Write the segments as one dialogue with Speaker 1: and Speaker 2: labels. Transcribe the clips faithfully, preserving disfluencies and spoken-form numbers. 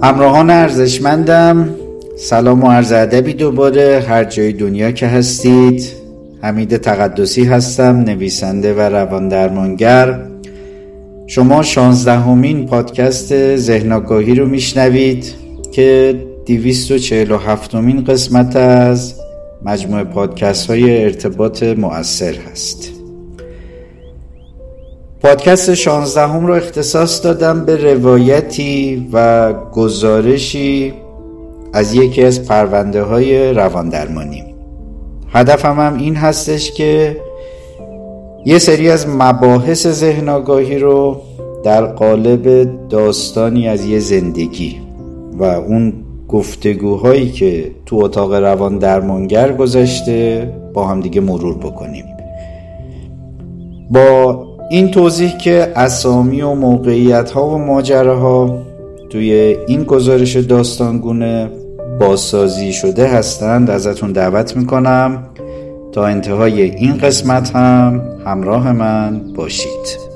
Speaker 1: همراهان ارزشمندم، سلام و عرض ادبی دوباره هر جای دنیا که هستید. حمید تقدسی هستم، نویسنده و روان درمانگر. شما شانزدهمین پادکست ذهن آگاهی رو میشنوید که دویست و چهل و هفتمین قسمت از مجموعه پادکست های ارتباط مؤثر هست. پادکست شانزدهم رو اختصاص دادم به روایتی و گزارشی از یکی از پرونده های روان درمانی. هدفم هم این هستش که یه سری از مباحث ذهن آگاهی رو در قالب داستانی از یه زندگی و اون گفتگوهایی که تو اتاق روان درمانگر گذشته با هم دیگه مرور بکنیم، با این توضیح که اسامی و موقعیت ها و ماجراها توی این گزارش داستانگونه بازسازی شده هستند. ازتون دعوت میکنم تا انتهای این قسمت هم همراه من باشید.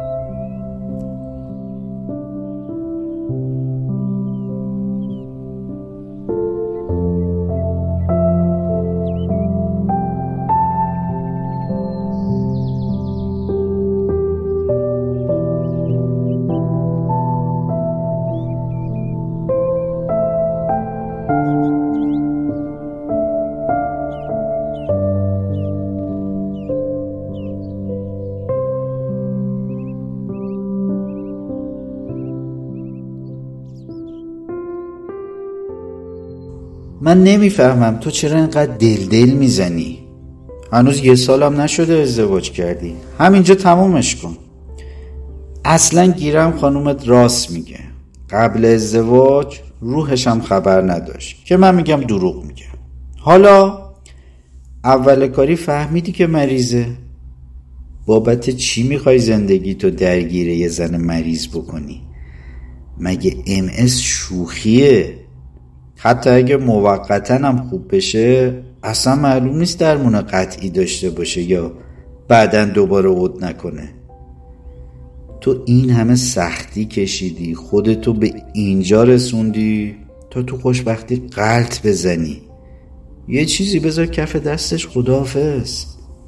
Speaker 1: من نمیفهمم تو چرا اینقدر دل دل میزنی؟ هنوز یه سالم نشده ازدواج کردی، همینجا تمومش کن. اصلا گیرم خانومت راست میگه، قبل ازدواج روحش هم خبر نداشت که من میگم دروغ میگه. حالا اول کاری فهمیدی که مریضه، بابت چی میخوای زندگی تو درگیر یه زن مریض بکنی؟ مگه ام اس شوخیه؟ حتی اگه موقتا هم خوب بشه اصلا معلوم نیست درمون قطعی داشته باشه یا بعدن دوباره عود نکنه. تو این همه سختی کشیدی، خودتو به اینجا رسوندی تا تو خوشبختی غلط بزنی. یه چیزی بذار کف دستش، خداحافظ.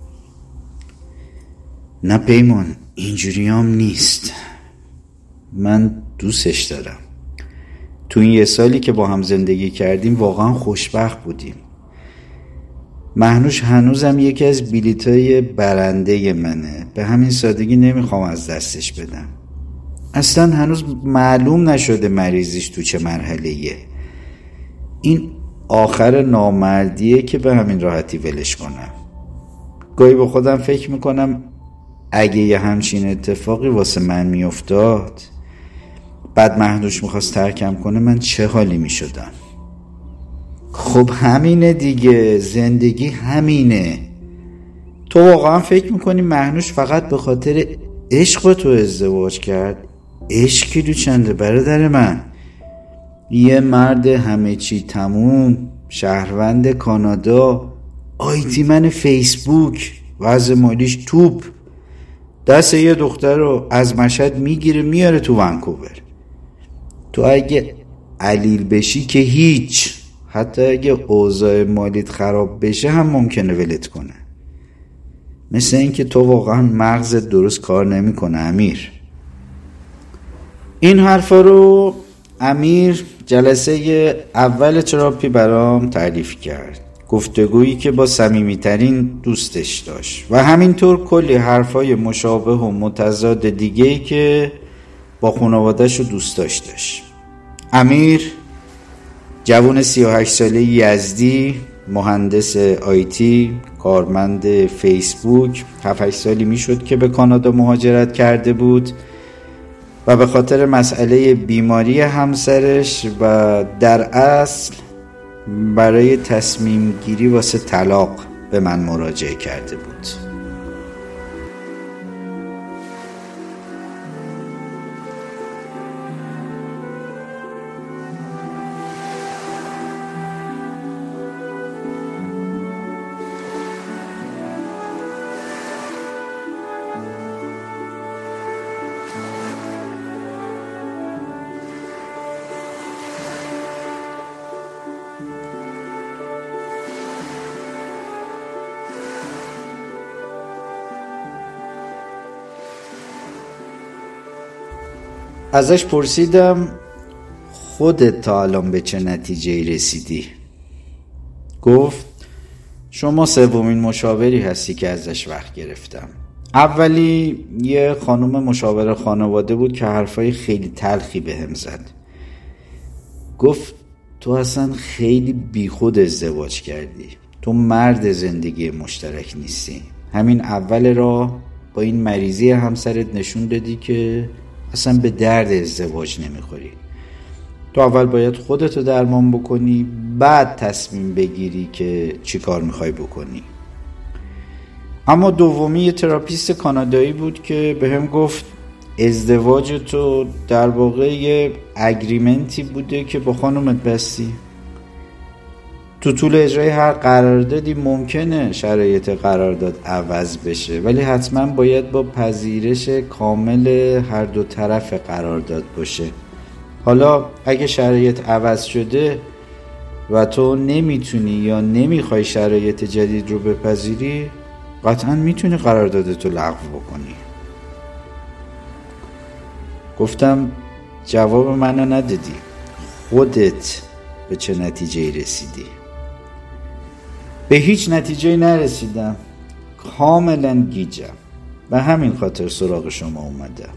Speaker 1: نه پیمان، اینجوری هم نیست. من دوستش دارم. تو این یه سالی که با هم زندگی کردیم واقعا خوشبخت بودیم. مهنوش هنوزم یکی از بلیطای برنده منه، به همین سادگی نمیخوام از دستش بدم. اصلا هنوز معلوم نشده مریضیش تو چه مرحله‌ایه. این آخر نامردیه که به همین راحتی ولش کنم. گاهی با خودم فکر میکنم اگه یه همچین اتفاقی واسه من میافتاد، بعد مهنوش میخواست ترکم کنه، من چه حالی میشدم؟ خب همینه دیگه، زندگی همینه. تو واقعا فکر میکنی مهنوش فقط به خاطر عشق با تو ازدواج کرد؟ عشق کیلو چنده برادر من؟ یه مرد همه چی تموم، شهروند کانادا، آیتی من فیسبوک، وضع مالیش توپ، دست یه دختر رو از مشهد میگیره میاره تو ونکوور. تو اگه علیل بشی که هیچ، حتی اگه اوضاع مالیت خراب بشه هم ممکنه ولت کنه. مثل این که تو واقعا مغزت درست کار نمیکنه امیر. این حرفا رو امیر جلسه اول تراپی برام تعریف کرد، گفتگویی که با صمیمیترین دوستش داشت و همینطور کلی حرفای مشابه و متضاد دیگه‌ای که با خانواده‌ش و دوستاش داشت. امیر جوان سی و هشت ساله یزدی، مهندس آیتی، کارمند فیسبوک، هفت هشت سالی میشد که به کانادا مهاجرت کرده بود و به خاطر مسئله بیماری همسرش و در اصل برای تصمیم گیری واسه طلاق به من مراجعه کرده بود. ازش پرسیدم خودت تا الان به چه نتیجه‌ای رسیدی؟ گفت شما سومین مشاوری هستی که ازش وقت گرفتم. اولی یه خانم مشاور خانواده بود که حرفای خیلی تلخی بهم زد. گفت تو اصلا خیلی بیخود ازدواج کردی، تو مرد زندگی مشترک نیستی. همین اول راه با این مریضی همسرت نشون دادی که اصلا به درد ازدواج نمیخوری. تو اول باید خودتو درمان بکنی، بعد تصمیم بگیری که چی کار میخوای بکنی. اما دومی یه تراپیست کانادایی بود که به هم گفت ازدواج تو در واقع یه اگریمنتی بوده که با خانومت بستی. تو طول اجرای هر قراردادی ممکنه شرایط قرارداد عوض بشه، ولی حتما باید با پذیرش کامل هر دو طرف قرارداد باشه. حالا اگه شرایط عوض شده و تو نمیتونی یا نمیخوای شرایط جدید رو بپذیری، قطعا میتونی قراردادتو لغو بکنی. گفتم جواب منو ندادی، خودت به چه نتیجه‌ای رسیدی؟ به هیچ نتیجه‌ای نرسیدم، کاملا گیجم، به همین خاطر سراغ شما اومدم.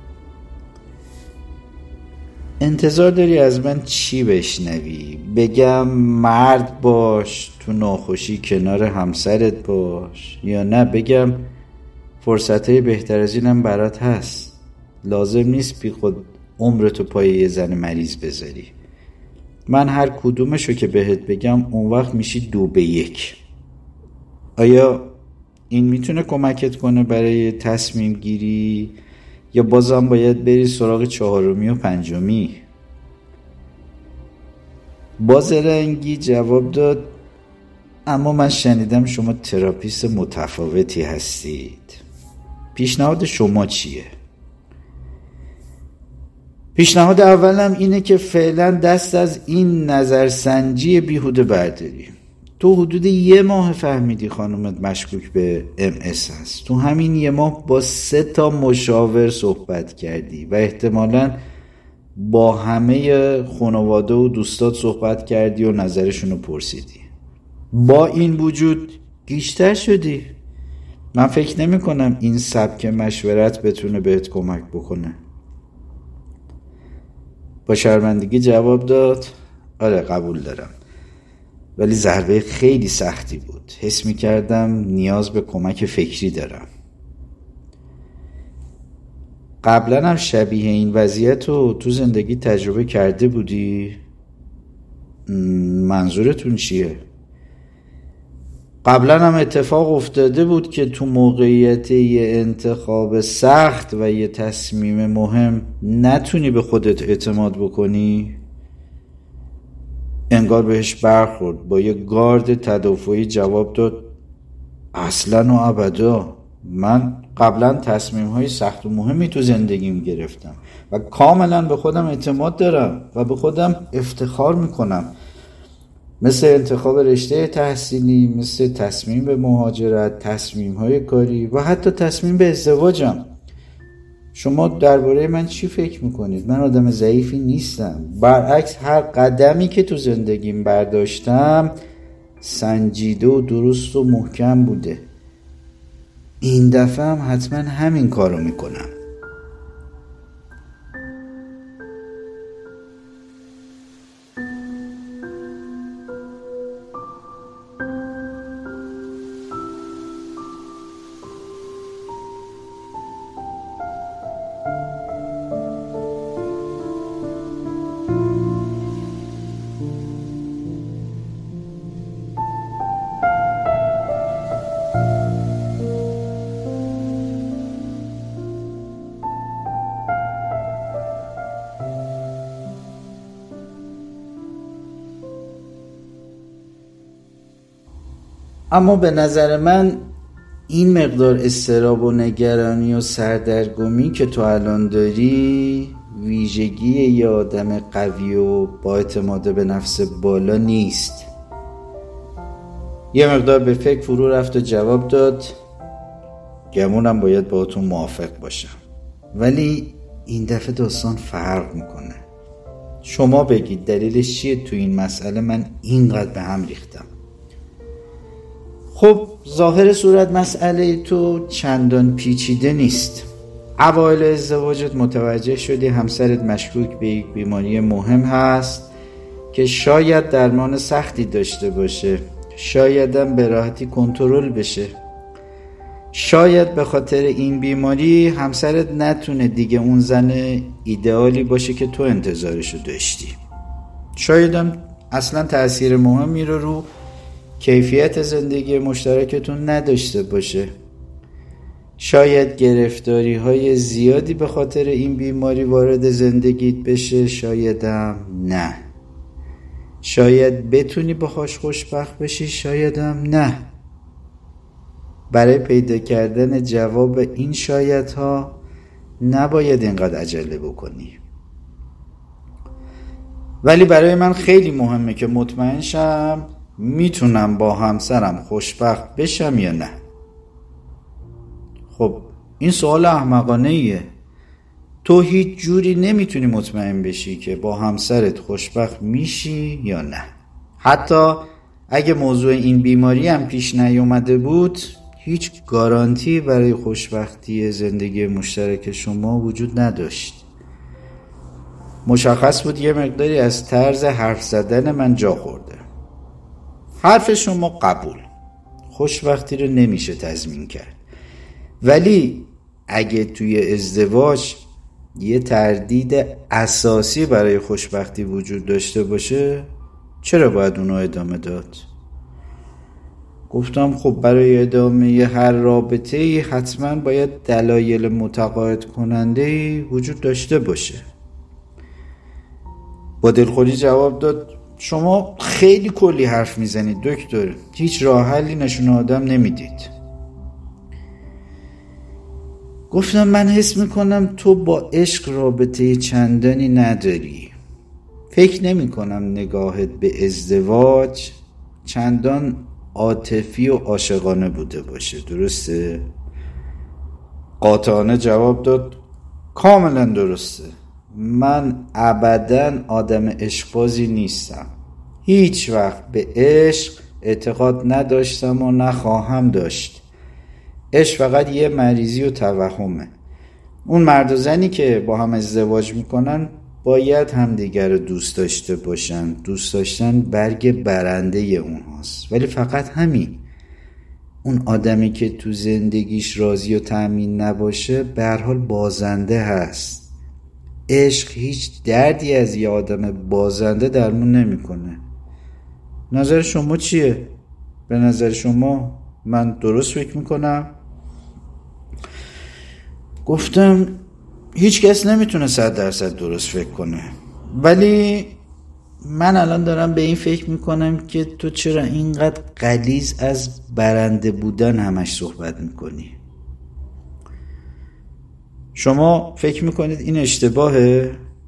Speaker 1: انتظار داری از من چی بشنوی؟ بگم مرد باش، تو ناخوشی کنار همسرت باش، یا نه بگم فرصتهای بهتر از اینم برات هست، لازم نیست بی خود عمرتو پای یه زن مریض بذاری. من هر کدومشو که بهت بگم اون وقت میشی دو به یک. آیا این میتونه کمکت کنه برای تصمیم گیری، یا بازم باید بری سراغ چهارمی و پنجمی؟ باز رنگی جواب داد اما من شنیدم شما تراپیست متفاوتی هستید. پیشنهاد شما چیه؟ پیشنهاد اولم اینه که فعلا دست از این نظرسنجی بیهوده برداری. تو حدود یه ماه فهمیدی خانومت مشکوک به ام اس هست. تو همین یه ماه با سه تا مشاور صحبت کردی و احتمالاً با همه خانواده و دوستات صحبت کردی و نظرشونو پرسیدی. با این وجود گیج‌تر شدی. من فکر نمی کنم این سبک مشورت بتونه بهت کمک بکنه. با شرمندگی جواب داد آره قبول دارم، ولی ضربه خیلی سختی بود. حس می کردم نیاز به کمک فکری دارم. قبلا هم شبیه این وضعیت رو تو زندگی تجربه کرده بودی؟ منظورتون چیه؟ قبلا هم اتفاق افتاده بود که تو موقعیت یه انتخاب سخت و یه تصمیم مهم نتونی به خودت اعتماد بکنی؟ انگار بهش برخورد، با یه گارد تدافعی جواب داد اصلا و ابدا. من قبلا تصمیم های سخت و مهمی تو زندگیم گرفتم و کاملا به خودم اعتماد دارم و به خودم افتخار میکنم، مثل انتخاب رشته تحصیلی، مثل تصمیم به مهاجرت، تصمیم های کاری و حتی تصمیم به ازدواجم. شما درباره من چی فکر میکنید؟ من آدم ضعیفی نیستم، برعکس هر قدمی که تو زندگیم برداشتم سنجیده و درست و محکم بوده. این دفعه هم حتما همین کارو میکنم. اما به نظر من این مقدار اضطراب و نگرانی و سردرگمی که تو الان داری ویژگی یه آدم قوی و با اعتماد به نفس بالا نیست. یه مقدار به فکر فرو رفت و جواب داد گمونم باید با تو موافق باشم، ولی این دفعه داستان فرق میکنه. شما بگید دلیلش چیه تو این مسئله من اینقدر به هم ریختم؟ خب ظاهر صورت مسئله تو چندان پیچیده نیست. اوایل ازدواجت متوجه شدی همسرت مشکوک به یک بیماری مهم هست که شاید درمان سختی داشته باشه، شاید هم به راحتی کنترل بشه. شاید به خاطر این بیماری همسرت نتونه دیگه اون زن ایدئالی باشه که تو انتظارشو داشتی. شاید هم اصلا تأثیر مهمی رو رو کیفیت زندگی مشترکتون نداشته باشه. شاید گرفتاری های زیادی به خاطر این بیماری وارد زندگیت بشه، شاید هم نه. شاید بتونی باهاش خوشبخت بشی، شاید هم نه. برای پیدا کردن جواب این شایدها نباید اینقدر عجله بکنی. ولی برای من خیلی مهمه که مطمئن شم میتونم با همسرم خوشبخت بشم یا نه. خب این سوال احمقانه ایه. تو هیچ جوری نمیتونی مطمئن بشی که با همسرت خوشبخت میشی یا نه. حتی اگه موضوع این بیماری هم پیش نیومده بود، هیچ گارانتی برای خوشبختی زندگی مشترک شما وجود نداشت. مشخص بود یه مقداری از طرز حرف زدن من جا خورده. حرف شما قبول، خوشبختی رو نمیشه تضمین کرد. ولی اگه توی ازدواج یه تردید اساسی برای خوشبختی وجود داشته باشه، چرا باید اونو ادامه داد؟ گفتم خب برای ادامه هر رابطه‌ای حتما باید دلایل متقاعد کننده‌ای وجود داشته باشه. با دلخوری جواب داد شما خیلی کلی حرف میزنید دکتر، هیچ راه حلی نشون آدم نمیدید. گفتم من حس میکنم تو با عشق رابطه چندانی نداری. فکر نمی کنم نگاهت به ازدواج چندان عاطفی و عاشقانه بوده باشه، درسته؟ قاطعانه جواب داد کاملا درسته. من ابداً آدم عشقبازی نیستم. هیچ وقت به عشق اعتقاد نداشتم و نخواهم داشت. عشق فقط یه مریضی و توهمه. اون مرد و زنی که با هم ازدواج میکنن باید همدیگر رو دوست داشته باشن. دوست داشتن برگ برنده اونهاست، ولی فقط همین. اون آدمی که تو زندگیش راضی و تأمین نباشه به هر حال بازنده هست. عشق هیچ دردی از یه آدم بازنده درمون نمیکنه. نظر شما چیه؟ به نظر شما من درست فکر میکنم؟ گفتم هیچ کس نمیتونه صد درصد درست فکر کنه، ولی من الان دارم به این فکر میکنم که تو چرا اینقدر غلیظ از برنده بودن همش صحبت میکنی؟ شما فکر میکنید این اشتباهه؟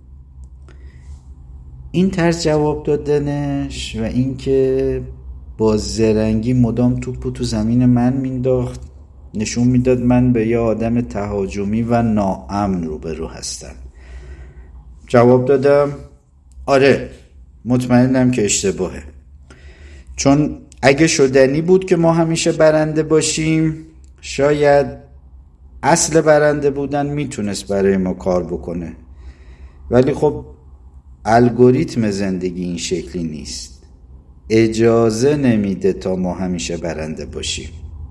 Speaker 1: این طرز جواب دادنش و این که با زرنگی مدام توپو تو زمین من مینداخت نشون میداد من به یه آدم تهاجمی و ناامن روبرو هستم. جواب دادم آره مطمئنم که اشتباهه، چون اگه شدنی بود که ما همیشه برنده باشیم شاید اصل برنده بودن میتونست برای ما کار بکنه، ولی خب الگوریتم زندگی این شکلی نیست. اجازه نمیده تا ما همیشه برنده باشیم.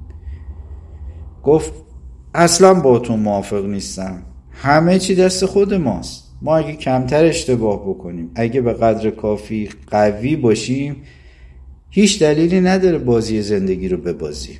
Speaker 1: گفت اصلا با تو موافق نیستم. همه چی دست خود ماست. ما اگه کمتر اشتباه بکنیم، اگه به قدر کافی قوی باشیم، هیچ دلیلی نداره بازی زندگی رو ببازیم.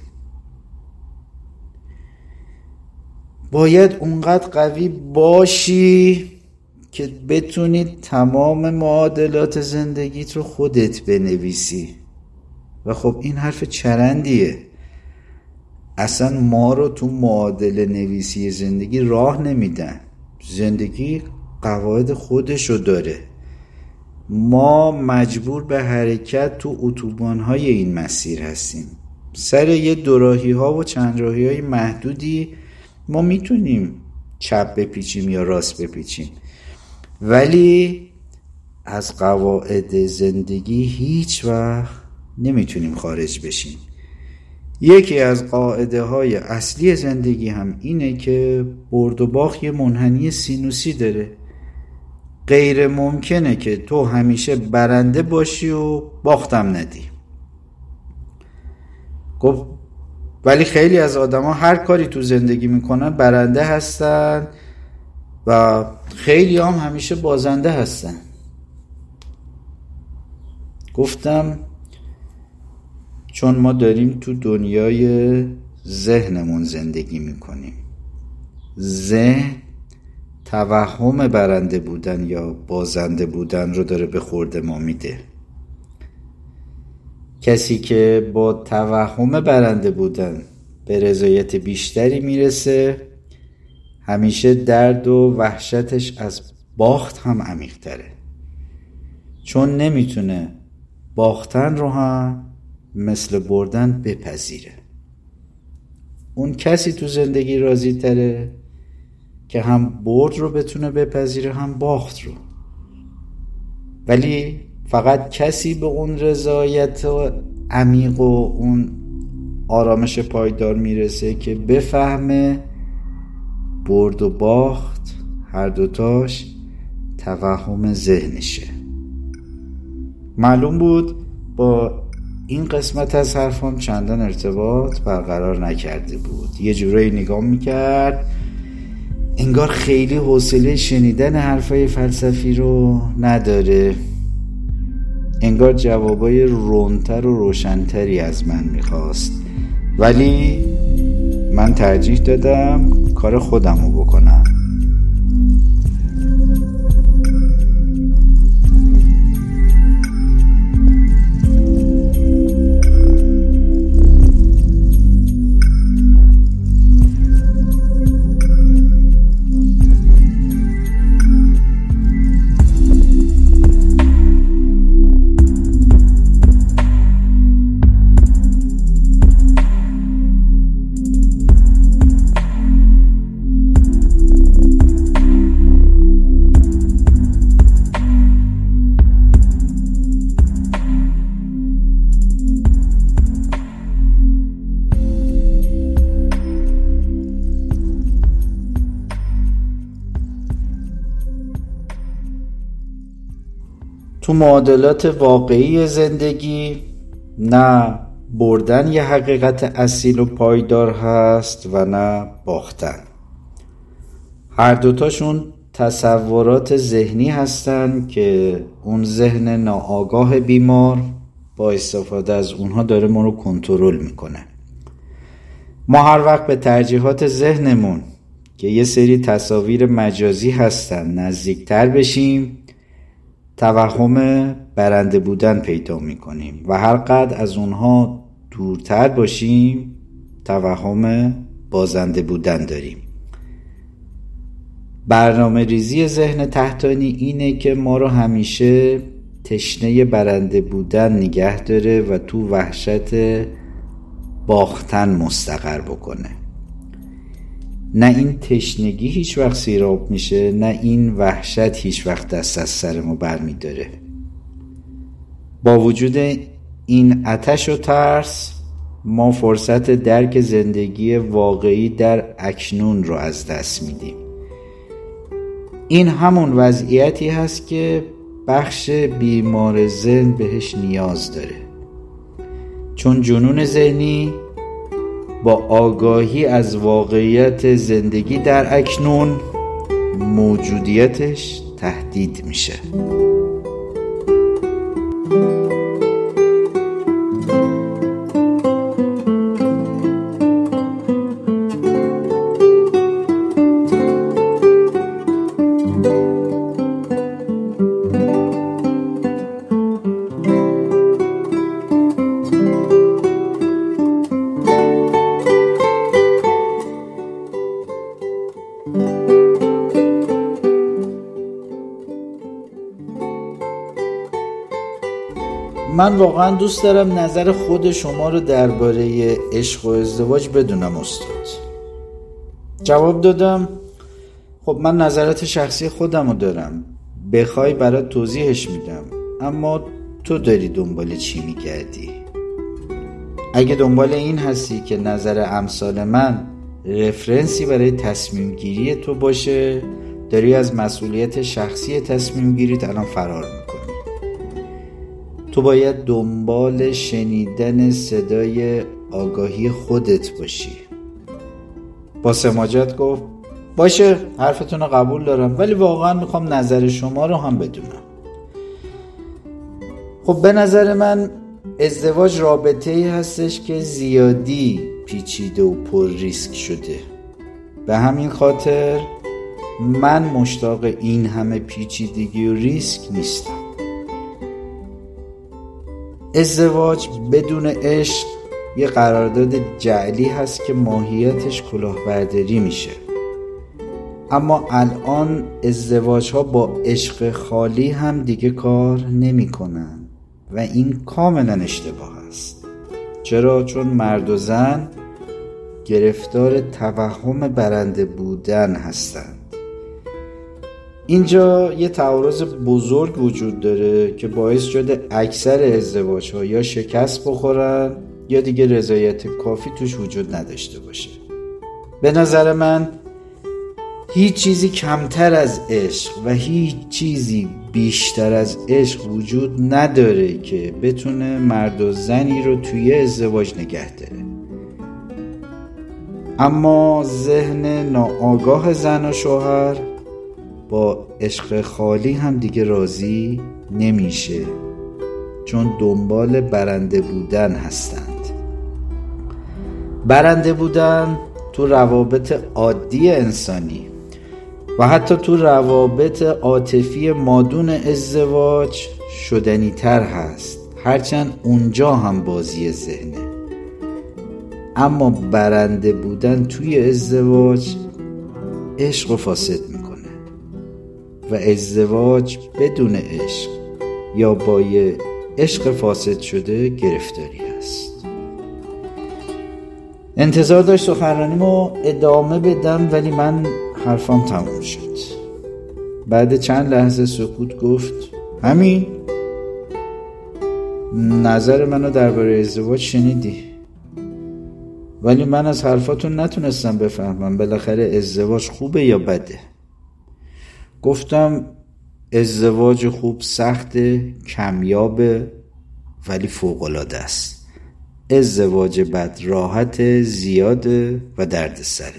Speaker 1: باید اونقدر قوی باشی که بتونی تمام معادلات زندگیت رو خودت بنویسی. و خب این حرف چرندیه. اصلا ما رو تو معادله نویسی زندگی راه نمیدن. زندگی قواعد خودشو داره. ما مجبور به حرکت تو اتوبان‌های این مسیر هستیم. سر یه دوراهی ها و چند راهی های محدودی ما میتونیم چپ بپیچیم یا راست بپیچیم، ولی از قواعد زندگی هیچ وقت نمیتونیم خارج بشیم. یکی از قاعده های اصلی زندگی هم اینه که برد و باخت یه منحنی سینوسی داره. غیر ممکنه که تو همیشه برنده باشی و باختم ندی. گفت ولی خیلی از آدم ها هر کاری تو زندگی میکنن برنده هستن و خیلی هم همیشه بازنده هستن. گفتم چون ما داریم تو دنیای ذهنمون زندگی میکنیم. ذهن توهم برنده بودن یا بازنده بودن رو داره به خورد ما میده. کسی که با توهم برنده بودن به رضایت بیشتری میرسه، همیشه درد و وحشتش از باخت هم عمیق تره، چون نمیتونه باختن رو هم مثل بردن بپذیره. اون کسی تو زندگی راضی تره که هم برد رو بتونه بپذیره هم باخت رو. ولی فقط کسی به اون رضایت عمیق و اون آرامش پایدار میرسه که بفهمه برد و باخت هر دوتاش توهم ذهنشه. معلوم بود با این قسمت از حرفم چندان ارتباط برقرار نکرده بود. یه جورایی نگاه میکرد انگار خیلی حوصله شنیدن حرفای فلسفی رو نداره، انگار جوابای رونتر و روشنتری از من میخواست. ولی من ترجیح دادم کار خودم رو بکنم. تو معادلات واقعی زندگی نه بردن یه حقیقت اصیل و پایدار هست و نه باختن. هر دوتاشون تصورات ذهنی هستن که اون ذهن ناآگاه بیمار با استفاده از اونها داره ما رو کنترل میکنه. ما هر وقت به ترجیحات ذهنمون که یه سری تصاویر مجازی هستن نزدیکتر بشیم، توهم برنده بودن پیدا میکنیم و هر قدر از اونها دورتر باشیم توهم بازنده بودن داریم. برنامه ریزی ذهن تحتانی اینه که ما رو همیشه تشنه برنده بودن نگه داره و تو وحشت باختن مستقر بکنه. نه این تشنگی هیچ وقت سیراب میشه، نه این وحشت هیچ وقت دست از سر ما بر می داره. با وجود این آتش و ترس ما فرصت درک زندگی واقعی در اکنون رو از دست میدیم. این همون وضعیتی هست که بخش بیمار ذهن بهش نیاز داره، چون جنون ذهنی با آگاهی از واقعیت زندگی در اکنون موجودیتش تهدید میشه. من واقعا دوست دارم نظر خود شما رو درباره عشق و ازدواج بدونم استاد. جواب دادم خب من نظرات شخصی خودمو دارم، بخوای برات توضیحش میدم، اما تو داری دنبال چی میگردی؟ اگه دنبال این هستی که نظر امثال من رفرنسی برای تصمیم گیری تو باشه، داری از مسئولیت شخصی تصمیم گیریت الان فرار میکنی. تو باید دنبال شنیدن صدای آگاهی خودت باشی. با سماجت گفت باشه، حرفتون رو قبول دارم، ولی واقعا میخوام نظر شما رو هم بدونم. خب به نظر من ازدواج رابطه‌ای هستش که زیادی پیچیده و پر ریسک شده. به همین خاطر من مشتاق این همه پیچیدگی و ریسک نیستم. ازدواج بدون عشق یه قرارداد جعلی هست که ماهیتش کلاهبرداری میشه. اما الان ازدواج ها با عشق خالی هم دیگه کار نمی کنن و این کاملا اشتباه است. چرا؟ چون مرد و زن گرفتار توهم برنده بودن هستند. اینجا یه تعارض بزرگ وجود داره که باعث شده اکثر ازدواج ها یا شکست بخورن یا دیگه رضایت کافی توش وجود نداشته باشه. به نظر من هیچ چیزی کمتر از عشق و هیچ چیزی بیشتر از عشق وجود نداره که بتونه مرد و زنی رو توی ازدواج نگه داره. اما ذهن ناآگاه زن و شوهر با عشق خالی هم دیگه راضی نمیشه، چون دنبال برنده بودن هستند. برنده بودن تو روابط عادی انسانی و حتی تو روابط عاطفی مادون ازدواج شدنی تر هست، هرچند اونجا هم بازی ذهنه. اما برنده بودن توی ازدواج عشق رو فاسد میکنه و ازدواج بدون عشق یا با یه عشق فاسد شده گرفتاری هست. انتظار داشت سخنرانیمو ادامه بدم، ولی من حرفام تموم شد. بعد چند لحظه سکوت گفت همین؟ نظر منو درباره ازدواج شنیدی، ولی من از حرفاتون نتونستم بفهمم بالاخره ازدواج خوبه یا بده. گفتم ازدواج خوب سخته، کمیابه، ولی فوق‌العاده است. ازدواج بد راحت، زیاده و درد سره.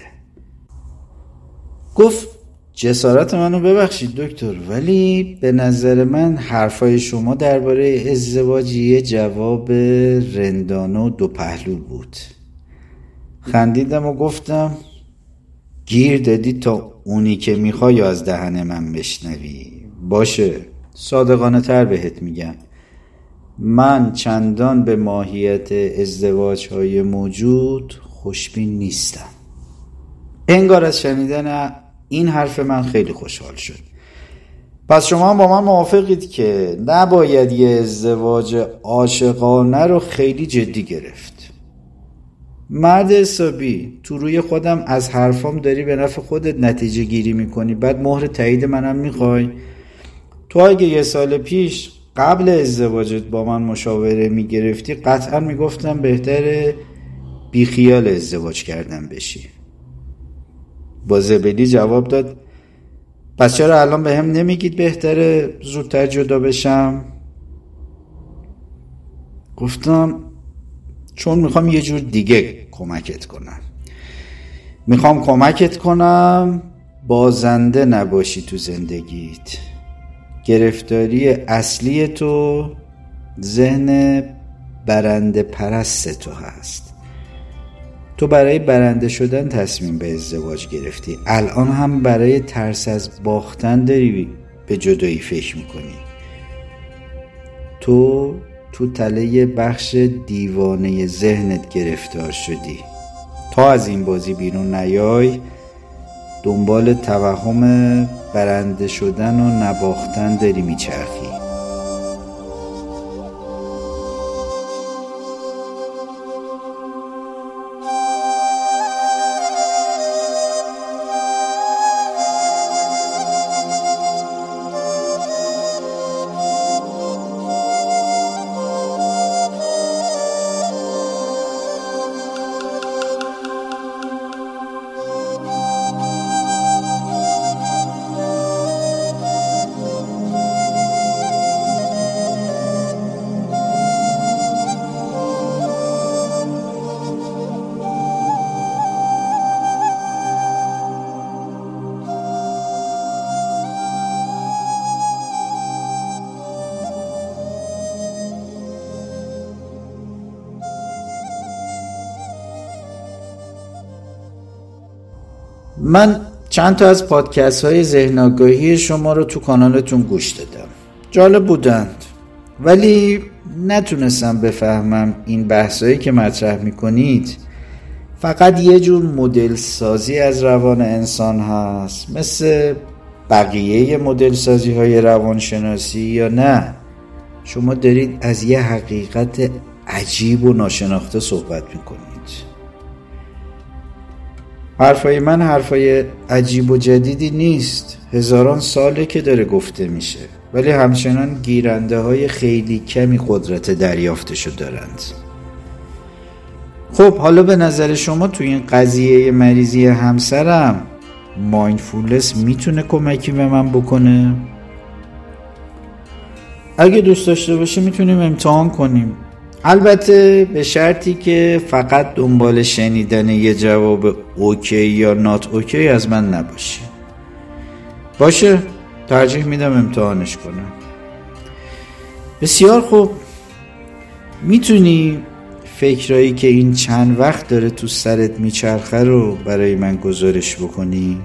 Speaker 1: گفت جسارت منو ببخشید دکتر، ولی به نظر من حرفای شما درباره ازدواج یه جواب رندانه و دو پهلو بود. خندیدم و گفتم گیر دادی تا اونی که میخوای از دهن من بشنوی. باشه، صادقانه تر بهت میگم، من چندان به ماهیت ازدواج های موجود خوشبین نیستم. انگار از شنیدن این حرف من خیلی خوشحال شد. پس شما هم با من موافقید که نباید یه ازدواج عاشقانه رو خیلی جدی گرفت. مرد حسابی، تو روی خودم از حرفام داری به نفع خودت نتیجه گیری میکنی، بعد مهر تایید منم میخوای. تو اگه یه سال پیش قبل ازدواجت با من مشاوره میگرفتی، قطعا میگفتم بهتره بیخیال ازدواج کردن بشی. با زبلی جواب داد پس چرا الان به هم نمیگید بهتره زودتر جدا بشم؟ گفتم چون میخوام یه جور دیگه کمکت کنم. میخوام کمکت کنم بازنده نباشی تو زندگیت. گرفتاری اصلی تو ذهن برنده پرست تو هست. تو برای برنده شدن تصمیم به ازدواج گرفتی، الان هم برای ترس از باختن داری به جدایی فکر میکنی. تو تو تله بخش دیوانه ذهنت گرفتار شدی. تا از این بازی بیرون نیای دنبال توهم برنده شدن و نباختن داری میچرخی. من چند تا از پادکست های ذهن آگاهی شما رو تو کانالتون گوش دادم، جالب بودند، ولی نتونستم بفهمم این بحثایی که مطرح میکنید فقط یه جور مدل سازی از روان انسان هست مثل بقیه مدل سازی های روانشناسی، یا نه شما دارید از یه حقیقت عجیب و ناشناخته صحبت میکنید. حرفای من حرفای عجیب و جدیدی نیست، هزاران ساله که داره گفته میشه، ولی همچنان گیرنده های خیلی کمی قدرت دریافتشو دارند. خب حالا به نظر شما تو این قضیه مریضی همسرم مایندفولنس میتونه کمکی به من بکنه؟ اگه دوست داشته باشی میتونیم امتحان کنیم، البته به شرطی که فقط دنبال شنیدن یه جواب اوکی یا نات اوکی از من نباشی. باشه، ترجیح میدم امتحانش کنم. بسیار خوب، میتونی فکرایی که این چند وقت داره تو سرت میچرخه رو برای من گزارش بکنی؟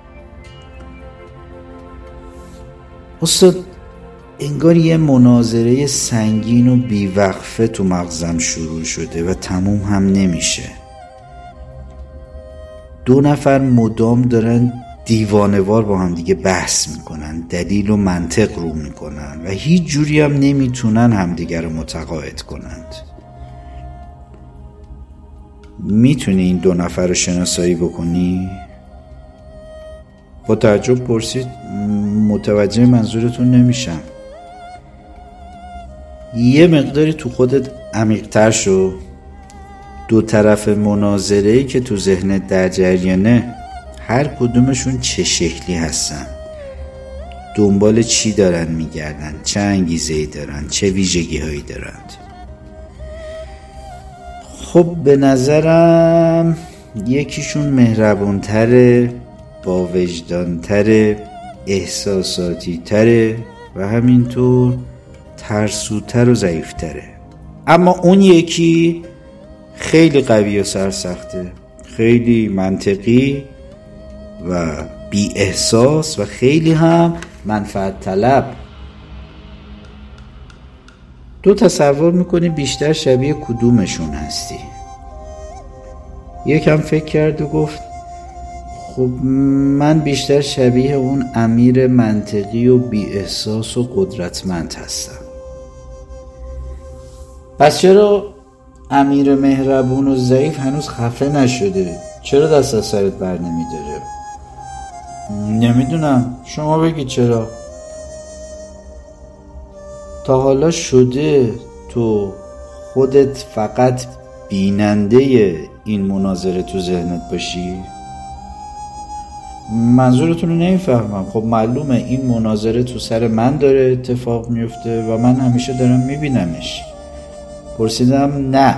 Speaker 1: استاد، انگار یه مناظره سنگین و بیوقفه تو مغزم شروع شده و تموم هم نمیشه. دو نفر مدام دارن دیوانه‌وار با هم دیگه بحث میکنن، دلیل و منطق رو میکنن و هیچ جوری هم نمیتونن همدیگه رو متقاعد کنند. میتونی این دو نفر رو شناسایی بکنی؟ با تعجب پرسید. متوجه منظورتون نمیشم. یه مقداری تو خودت عمیق‌تر شو. دو طرف مناظره‌ای که تو ذهنت در جریانه هر کدومشون چه شکلی هستن؟ دنبال چی دارن میگردن؟ چه انگیزه‌ای دارن؟ چه ویژگی‌هایی دارند؟ خب به نظرم یکیشون مهربون‌تره، با وجدان‌تره، احساساتی‌تره و همینطور ترسوتر و ضعیف‌تره. اما اون یکی خیلی قوی و سرسخته، خیلی منطقی و بی احساس و خیلی هم منفعت طلب. تو تصور میکنی بیشتر شبیه کدومشون هستی؟ یکم فکر کرد و گفت خب من بیشتر شبیه اون امیر منطقی و بی احساس و قدرتمند هستم. پس چرا امیر مهربون و ضعیف هنوز خفه نشده؟ چرا دست از سرت بر نمیداره؟ نمیدونم، شما بگید چرا؟ تا حالا شده تو خودت فقط بیننده این مناظره تو ذهنت باشی؟ منظورتون رو نمیفهمم. خب معلومه این مناظره تو سر من داره اتفاق میفته و من همیشه دارم میبینمش. پرسیدم نه،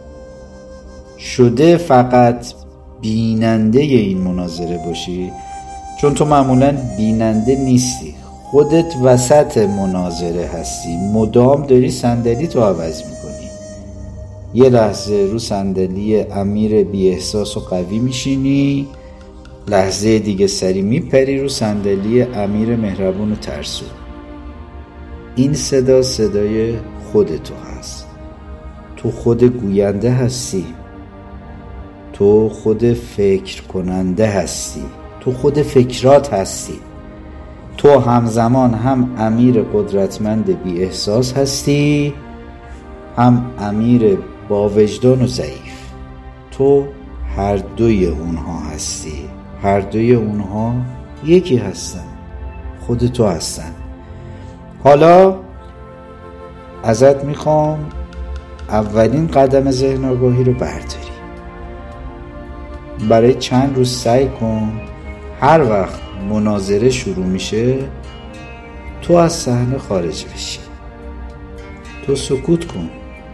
Speaker 1: شده فقط بیننده این مناظره باشی؟ چون تو معمولا بیننده نیستی، خودت وسط مناظره هستی، مدام داری صندلی تو عوض میکنی. یه لحظه رو صندلی امیر بی احساس و قوی میشینی، لحظه دیگه سری میپری رو صندلی امیر مهربون و ترسو. این صدا صدای خود تو هست. تو خود گوینده هستی، تو خود فکر کننده هستی، تو خود فکرات هستی. تو همزمان هم امیر قدرتمند بی احساس هستی، هم امیر با وجدان و ضعیف. تو هر دوی اونها هستی، هر دوی اونها یکی هستن، خود تو هستن. حالا ازت میخوام اولین قدم ذهن آگاهی رو برداری. برای چند روز سعی کن هر وقت مناظره شروع میشه تو از صحنه خارج بشی، تو سکوت کن،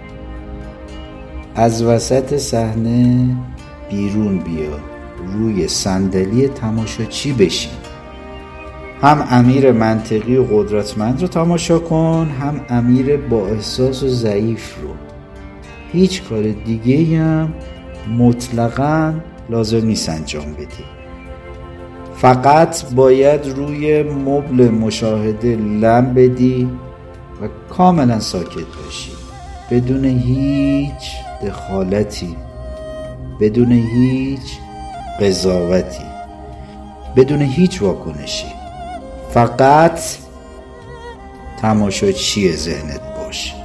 Speaker 1: از وسط صحنه بیرون بیا، روی صندلی تماشاچی بشین. هم امیر منطقی و قدرتمند رو تماشا کن، هم امیر با احساس و ضعیف رو. هیچ کار دیگه هم مطلقاً لازم نیست انجام بدی. فقط باید روی مبل مشاهده لم بدی و کاملا ساکت باشی، بدون هیچ دخالتی، بدون هیچ قضاوتی، بدون هیچ واکنشی. فقط تماشاچی ذهنت باش.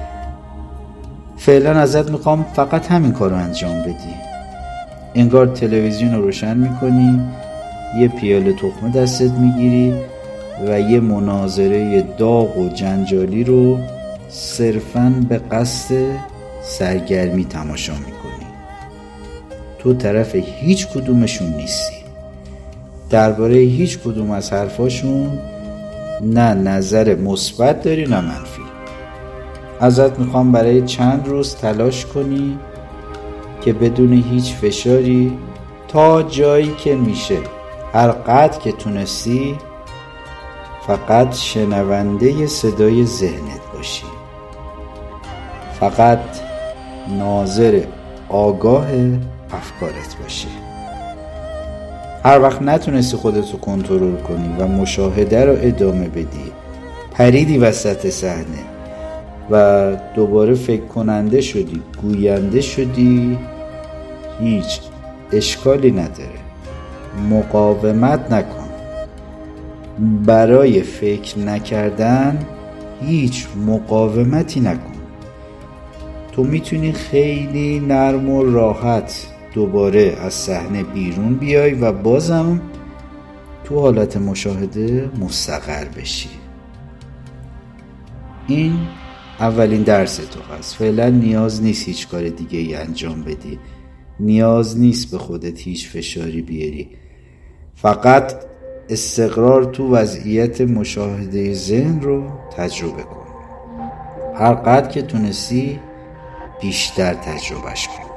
Speaker 1: فعلا ازت میخوام فقط همین کار رو انجام بدی. انگار تلویزیون رو روشن میکنی، یه پیاله تخمه دستت میگیری و یه مناظره داغ و جنجالی رو صرفاً به قصد سرگرمی تماشا میکنی. تو طرف هیچ کدومشون نیستی، درباره هیچ کدوم از حرفاشون نه نظر مثبت داری نه منفی. ازت میخوام برای چند روز تلاش کنی که بدون هیچ فشاری تا جایی که میشه، هر قدر که تونستی، فقط شنونده صدای ذهنت باشی، فقط ناظر آگاه افکارت باشی. هر وقت نتونستی خودتو کنترل کنی و مشاهده رو ادامه بدی، پریدی وسط صحنه و دوباره فکر کننده شدی، گوینده شدی، هیچ اشکالی نداره. مقاومت نکن. برای فکر نکردن هیچ مقاومتی نکن. تو میتونی خیلی نرم و راحت دوباره از صحنه بیرون بیای و بازم تو حالت مشاهده مستقر بشی. این اولین درس تو هست. فعلا نیاز نیست هیچ کار دیگه ای انجام بدی، نیاز نیست به خودت هیچ فشاری بیاری. فقط استقرار تو وضعیت مشاهده ذهن رو تجربه کن. هر قدر که تونستی بیشتر تجربهش کن.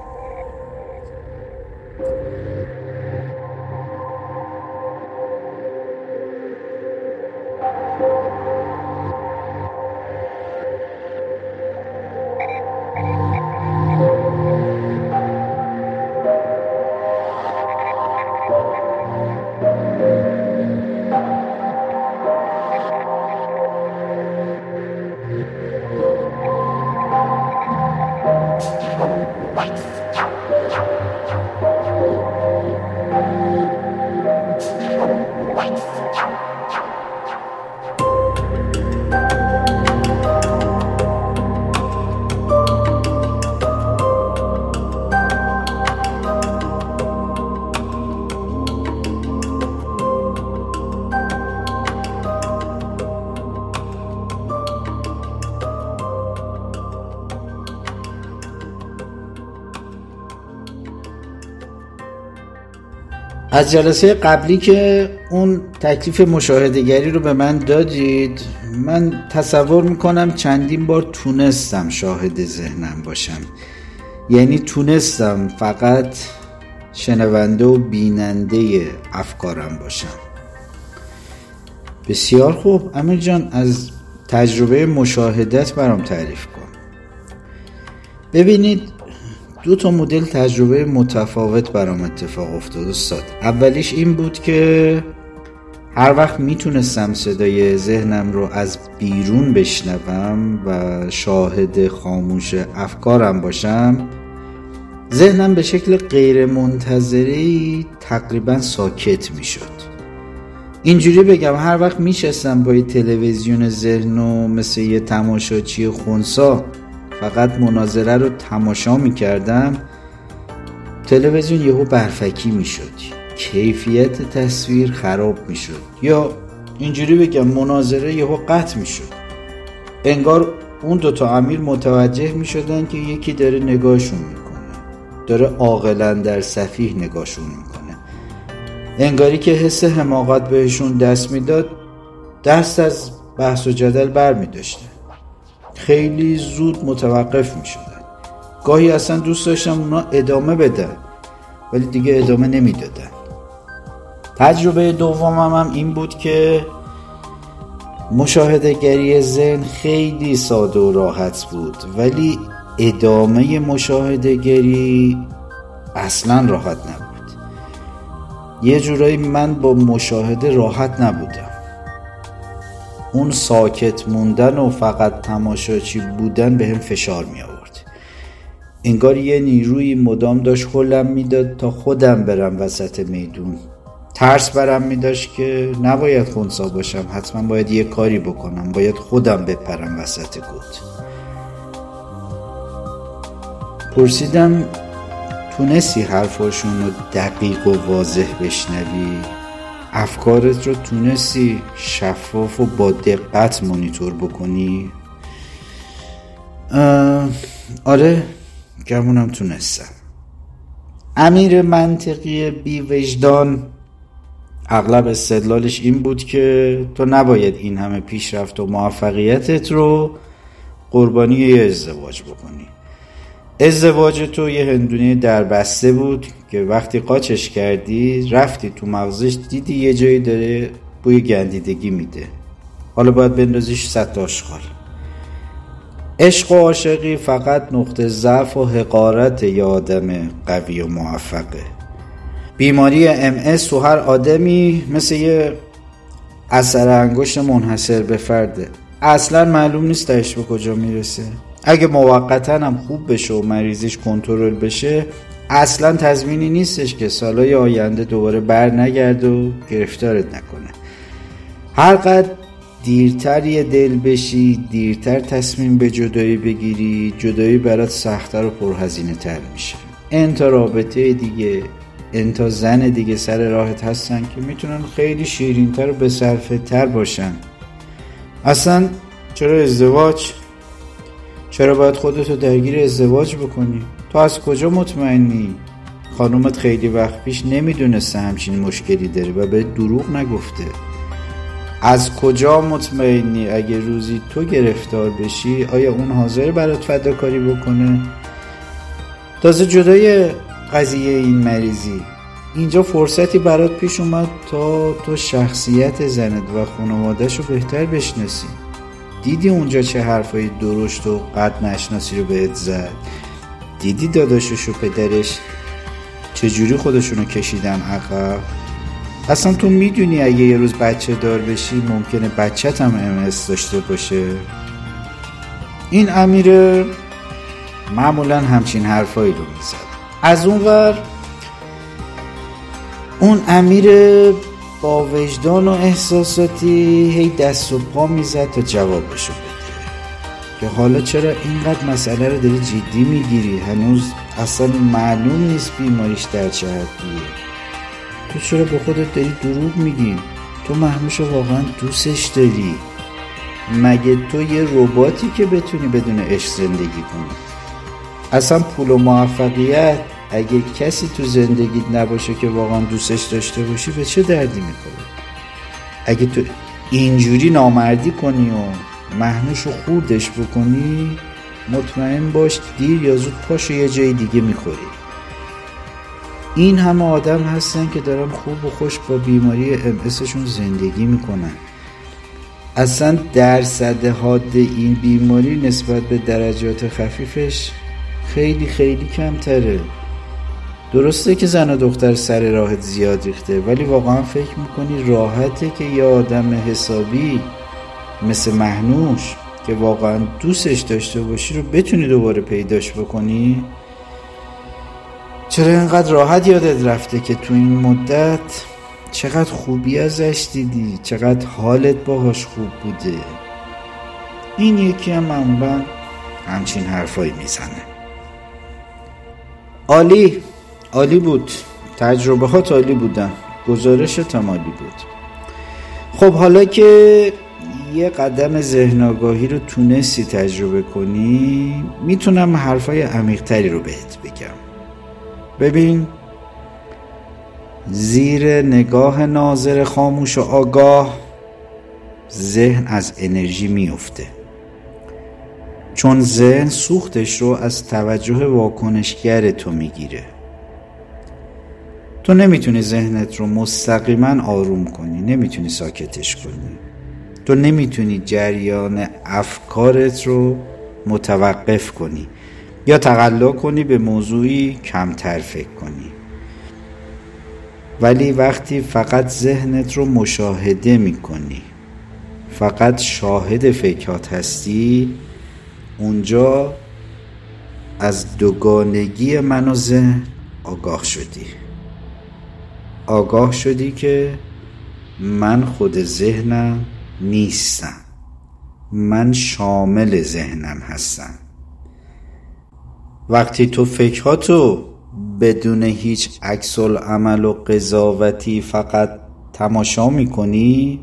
Speaker 1: از جلسه قبلی که اون تکلیف مشاهده‌گری رو به من دادید، من تصور میکنم چندین بار تونستم شاهد ذهنم باشم. یعنی تونستم فقط شنونده و بیننده افکارم باشم. بسیار خوب. امیر جان، از تجربه مشاهدت برام تعریف کن. ببینید، دو تا مدل تجربه متفاوت برام اتفاق افتاد استاد. اولیش این بود که هر وقت میتونستم صدای ذهنم رو از بیرون بشنوم و شاهد خاموش افکارم باشم، ذهنم به شکل غیر منتظری تقریبا ساکت میشد. اینجوری بگم، هر وقت میشستم پای تلویزیون ذهن و مثل یه تماشاچی خنثی فقط مناظره رو تماشا میکردم، تلویزیون یهو برفکی میشد، کیفیت تصویر خراب میشد، یا اینجوری بگم مناظره یهو قطع میشد. انگار اون دوتا امیر متوجه میشدن که یکی داره نگاهشون میکنه، داره عاقلاً در سفیه نگاهشون میکنه. انگاری که حس حماقت بهشون دست میداد، دست از بحث و جدل بر میداشتن، خیلی زود متوقف می شدن. گاهی اصلا دوست داشتم اونا ادامه بدن، ولی دیگه ادامه نمی دادن. تجربه دومم هم این بود که مشاهده گری ذهن خیلی ساده و راحت بود، ولی ادامه مشاهده گری اصلا راحت نبود. یه جورایی من با مشاهده راحت نبودم. اون ساکت موندن و فقط تماشاچی بودن به هم فشار می آورد. انگار یه نیروی مدام داشت هلم میداد تا خودم برم وسط میدون. ترس برم می داشت که نباید خونسا باشم، حتما باید یه کاری بکنم، باید خودم بپرم وسط گود. پرسیدم تونستی حرفاشون رو دقیق و واضح بشنوی؟ افکارت رو تونستی شفاف و با دقت مونیتور بکنی؟ آره، گمونم تونستم. امیر منطقی بی وجدان اغلب استدلالش این بود که تو نباید این همه پیشرفت و موفقیتت رو قربانی یه ازدواج بکنی. ازدواج تو یه هندونه دربسته بود که وقتی قاچش کردی رفتی تو مغزش دیدی یه جایی داره بوی گندیدگی میده، حالا باید بندازیش صد آشغال. عشق و عاشقی فقط نقطه ضعف و حقارت یه آدم قوی و موفقه. بیماری ام اس تو هر آدمی مثل یه اثر انگشت منحصر به فرده، اصلا معلوم نیست تهش به کجا میرسه. اگه موقتا هم خوب بشه و مریضیش کنترل بشه، اصلا تضمینی نیستش که سالهای آینده دوباره بر نگرد و گرفتارت نکنه. هر قدر دیرتر یه دل بشی، دیرتر تصمیم به جدایی بگیری، جدایی برات سخت‌تر و پرهزینه تر میشه. انتا رابطه دیگه، انتا زن دیگه سر راحت هستن که میتونن خیلی شیرین‌تر و بصرفه‌تر باشن. اصلا چرا ازدواج؟ چرا باید خودتو درگیر ازدواج بکنی؟ تو از کجا مطمئنی؟ خانومت خیلی وقت پیش نمیدونسته همچین مشکلی داره و به دروغ نگفته. از کجا مطمئنی اگه روزی تو گرفتار بشی آیا اون حاضر برات فداکاری بکنه؟ تازه جدای قضیه این مریضی، اینجا فرصتی برات پیش اومد تا تو شخصیت زنت و خانواده‌ش رو بهتر بشناسی. دیدی اونجا چه حرفای درشت و قد نشناسی رو بهت زد؟ دیدی داداشش و پدرش چجوری خودشونو کشیدن عقب؟ اصلا تو میدونی اگه یه روز بچه دار بشی ممکنه بچت هم ام اس داشته باشه؟ این امیر معمولا همچین حرفایی رو میزد. از اون ور اون امیر با وجدان و احساساتی هی دست و پا میزد تا جوابشو بده که حالا چرا اینقدر مسئله رو داری جدی میگیری؟ هنوز اصلا معلوم نیست بیماریش در چه حدیه. تو چرا به خودت داری دروغ میگی؟ تو مهنوشو واقعا دوستش داری؟ مگه تو یه رباتی که بتونی بدون عشق زندگی کنی؟ اصلا پول و موفقیت اگه کسی تو زندگیت نباشه که واقعا دوستش داشته باشی به چه دردی میخوره؟ اگه تو اینجوری نامردی کنی و مهنوشو خوردش بکنی، مطمئن باش دیر یا زود پاشو یه جای دیگه میخوری. این همه آدم هستن که دارن خوب و خوش با بیماری ام اسشون زندگی میکنن. اصلا درصد حاد این بیماری نسبت به درجات خفیفش خیلی خیلی کمتره. درسته که زن و دختر سر راحت زیاد ریخته، ولی واقعا فکر میکنی راحته که یه آدم حسابی مثل مهنوش که واقعا دوستش داشته باشی رو بتونی دوباره پیداش بکنی؟ چرا اینقدر راحت یادت رفته که تو این مدت چقدر خوبی ازش دیدی، چقدر حالت باهاش خوب بوده؟ این یکی هم معمولا همچین حرفایی میزنه. عالی عالی بود، تجربه ها عالی بودن، گزارشت هم عالی بود. خب حالا که یه قدم ذهن آگاهی رو تونستی تجربه کنی، میتونم حرفای عمیق تری رو بهت بگم. ببین، زیر نگاه ناظر خاموش و آگاه ذهن از انرژی میفته، چون ذهن سوختش رو از توجه واکنشگر تو میگیره. تو نمیتونی ذهنت رو مستقیما آروم کنی، نمیتونی ساکتش کنی، تو نمیتونی جریان افکارت رو متوقف کنی یا تقلا کنی به موضوعی کمتر فکر کنی. ولی وقتی فقط ذهنت رو مشاهده میکنی، فقط شاهد فکرات هستی، اونجا از دوگانگی من و ذهن آگاه شدی. آگاه شدی که من خود ذهنم نیستم، من شامل ذهنم هستم. وقتی تو فکراتو بدون هیچ عکس العمل و قضاوتی فقط تماشا میکنی،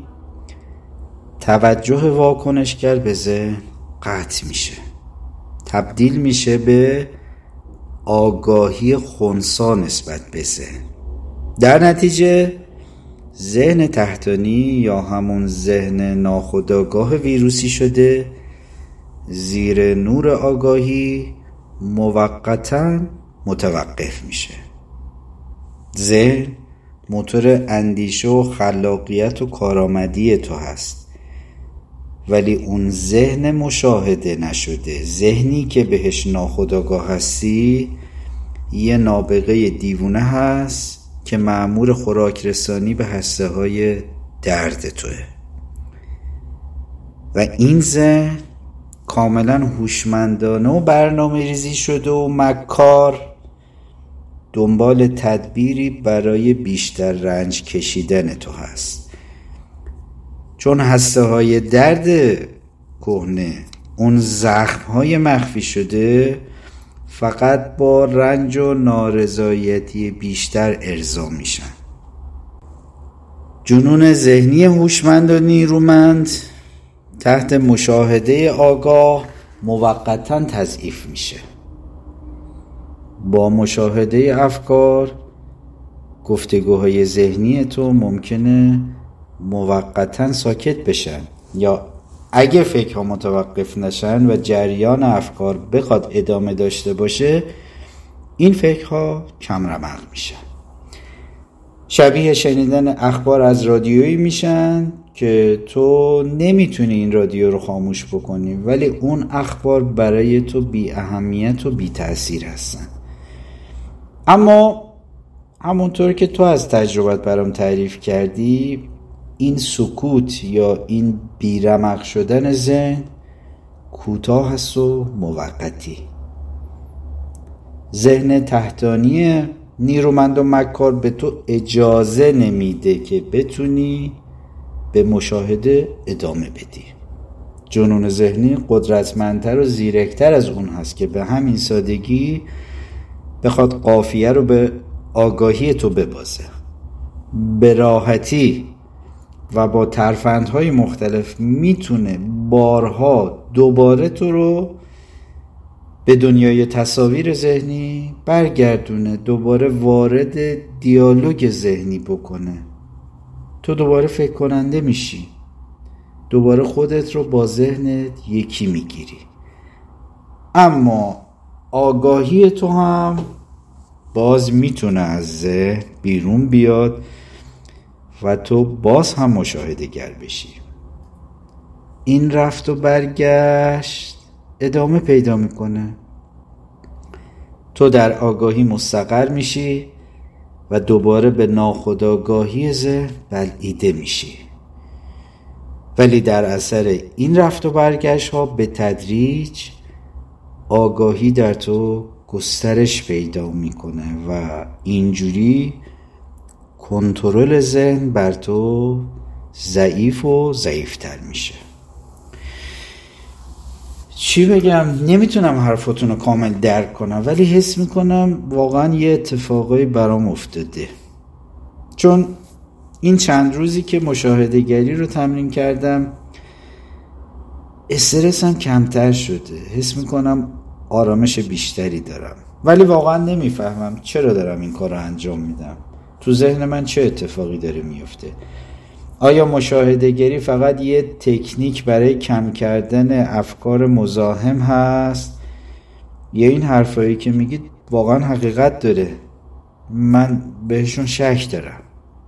Speaker 1: توجه واکنشگر به ذهن قطع میشه، تبدیل میشه به آگاهی خنثی نسبت به ذهن. در نتیجه ذهن تحتانی یا همون ذهن ناخودآگاه ویروسی شده زیر نور آگاهی موقتاً متوقف میشه. ذهن موتور اندیشه و خلاقیت و کارآمدی تو هست، ولی اون ذهن مشاهده نشده، ذهنی که بهش ناخودآگاه هستی، یه نابغه دیوونه هست که مأمور خوراک رسانی به هسته های درد توه. و این ذهن کاملا هوشمندانه و برنامه ریزی شده و مکار دنبال تدبیری برای بیشتر رنج کشیدن تو هست. چون هسته های درد کهنه، اون زخم های مخفی شده، فقط با رنج و نارضایتی بیشتر ارضا میشن. جنون ذهنی هوشمند و نیرومند تحت مشاهده آگاه موقتاً تضعیف میشه. با مشاهده افکار، گفتگوهای ذهنی تو ممکنه موقتاً ساکت بشن، یا اگه فکرها متوقف نشن و جریان افکار بخواد ادامه داشته باشه، این فکرها کم رمق میشن. شبیه شنیدن اخبار از رادیویی میشن که تو نمیتونی این رادیو رو خاموش بکنی، ولی اون اخبار برای تو بی اهمیت و بی تأثیر هستن. اما همونطور که تو از تجربت برام تعریف کردی، این سکوت یا این بیرمق شدن ذهن کوتاه است و موقتی. ذهن تحتانی نیرومند و مکار به تو اجازه نمیده که بتونی به مشاهده ادامه بدی. جنون ذهنی قدرتمندتر و زیرکتر از اون هست که به همین سادگی بخواد قافیه رو به آگاهی تو ببازه. به راحتی و با ترفندهای مختلف میتونه بارها دوباره تو رو به دنیای تصاویر ذهنی برگردونه، دوباره وارد دیالوگ ذهنی بکنه. تو دوباره فکر کننده میشی، دوباره خودت رو با ذهنت یکی میگیری. اما آگاهی تو هم باز میتونه از ذهن بیرون بیاد و تو باز هم مشاهده گر بشی. این رفت و برگشت ادامه پیدا میکنه. تو در آگاهی مستقر میشی و دوباره به ناخودآگاهی ذهن بلعیده میشی. ولی در اثر این رفت و برگشت ها به تدریج آگاهی در تو گسترش پیدا میکنه و اینجوری کنترل ذهن بر تو ضعیف و ضعیفتر میشه. چی بگم؟ نمیتونم حرفاتون رو کامل درک کنم، ولی حس میکنم واقعا یه اتفاقایی برام افتاده. چون این چند روزی که مشاهده گری رو تمرین کردم، استرسم کمتر شده. حس میکنم آرامش بیشتری دارم، ولی واقعا نمیفهمم چرا دارم این کار رو انجام میدم. تو ذهن من چه اتفاقی داره میفته؟ آیا مشاهده گری فقط یه تکنیک برای کم کردن افکار مزاحم هست، یا این حرفایی که میگید واقعا حقیقت داره؟ من بهشون شک دارم.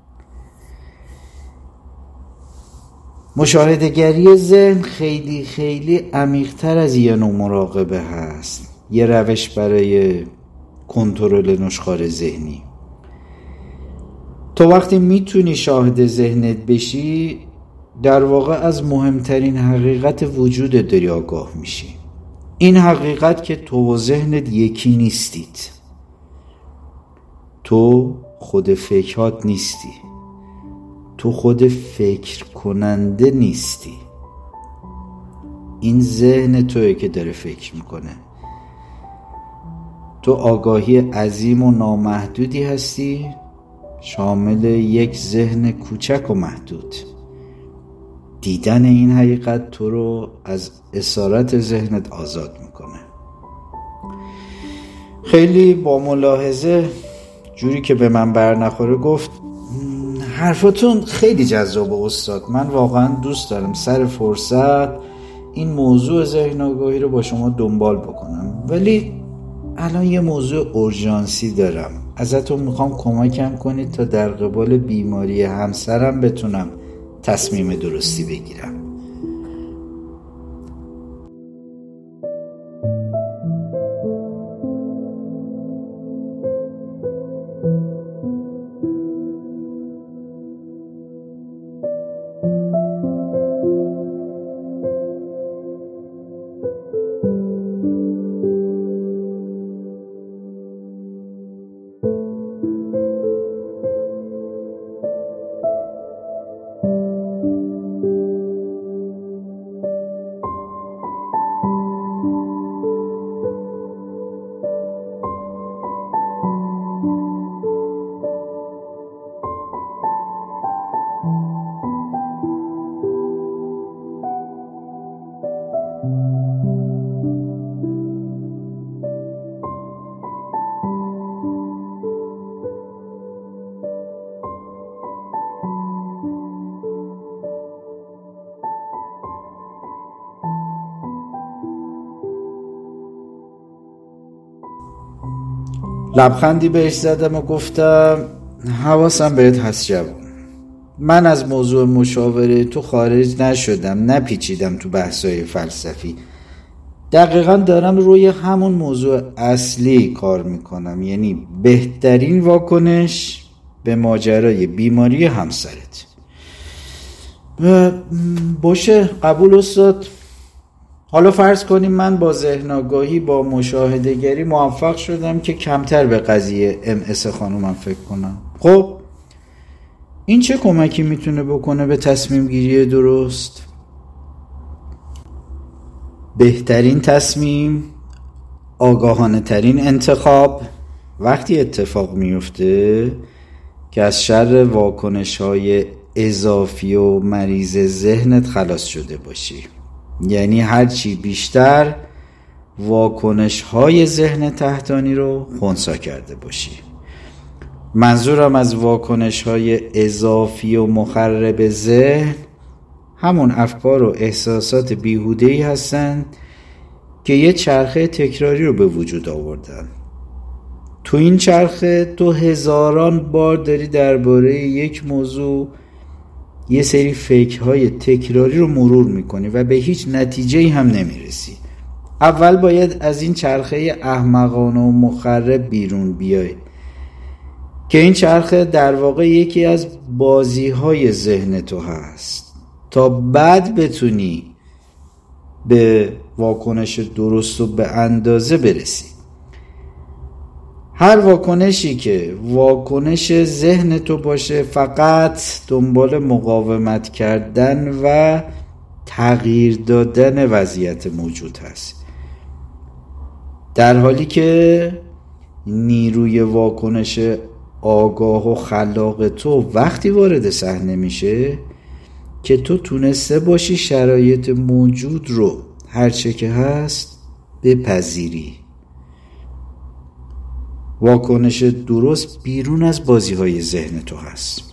Speaker 1: مشاهده گری ذهن خیلی خیلی عمیق‌تر از یه نوع مراقبه هست، یه روش برای کنترل نشخوار ذهنی. تو وقتی میتونی شاهد ذهنت بشی، در واقع از مهمترین حقیقت وجودت داری آگاه میشی. این حقیقت که تو و ذهنت یکی نیستید. تو خود فکرات نیستی. تو خود فکر کننده نیستی. این ذهن توئه که داره فکر میکنه. تو آگاهی عظیم و نامحدودی هستی، شامل یک ذهن کوچک و محدود. دیدن این حقیقت تو رو از اسارت ذهنت آزاد میکنه. خیلی با ملاحظه، جوری که به من بر نخوره گفت حرفتون خیلی جذاب استاد، من واقعا دوست دارم سر فرصت این موضوع ذهن آگاهی رو با شما دنبال بکنم، ولی الان یه موضوع اورژانسی دارم، ازتون میخوام کمکم کنید تا در قبال بیماری همسرم بتونم تصمیم درستی بگیرم. لبخندی بهش زدم و گفتم حواسم بهت هست جوان. من از موضوع مشاوره تو خارج نشدم، نپیچیدم تو بحثای فلسفی. دقیقا دارم روی همون موضوع اصلی کار میکنم، یعنی بهترین واکنش به ماجرای بیماری همسرت. باشه قبول استاد. حالا فرض کنیم من با ذهن آگاهی، با مشاهده گری موفق شدم که کمتر به قضیه ام اس خانومم فکر کنم. خب این چه کمکی میتونه بکنه به تصمیم گیری درست؟ بهترین تصمیم، آگاهانه ترین انتخاب وقتی اتفاق میفته که از شر واکنش های اضافی و مریض ذهنت خلاص شده باشی. یعنی هرچی بیشتر واکنش های ذهن تحتانی رو خنثی کرده باشی. منظورم از واکنش های اضافی و مخرب ذهن همون افکار و احساسات بیهوده‌ای هستن که یه چرخه تکراری رو به وجود آوردن. تو این چرخه تو هزاران بار داری درباره یک موضوع یه سری فکرهای تکراری رو مرور میکنی و به هیچ نتیجه‌ای هم نمیرسی. اول باید از این چرخه احمقانه و مخرب بیرون بیای که این چرخه در واقع یکی از بازی‌های ذهن تو هست، تا بعد بتونی به واکنش درست و به اندازه برسی. هر واکنشی که واکنش ذهن تو باشه فقط دنبال مقاومت کردن و تغییر دادن وضعیت موجود هست، در حالی که نیروی واکنش آگاه و خلاق تو وقتی وارد صحنه میشه که تو تونسته باشی شرایط موجود رو هرچه که هست بپذیری. واکنش درست بیرون از بازی های ذهن تو هست.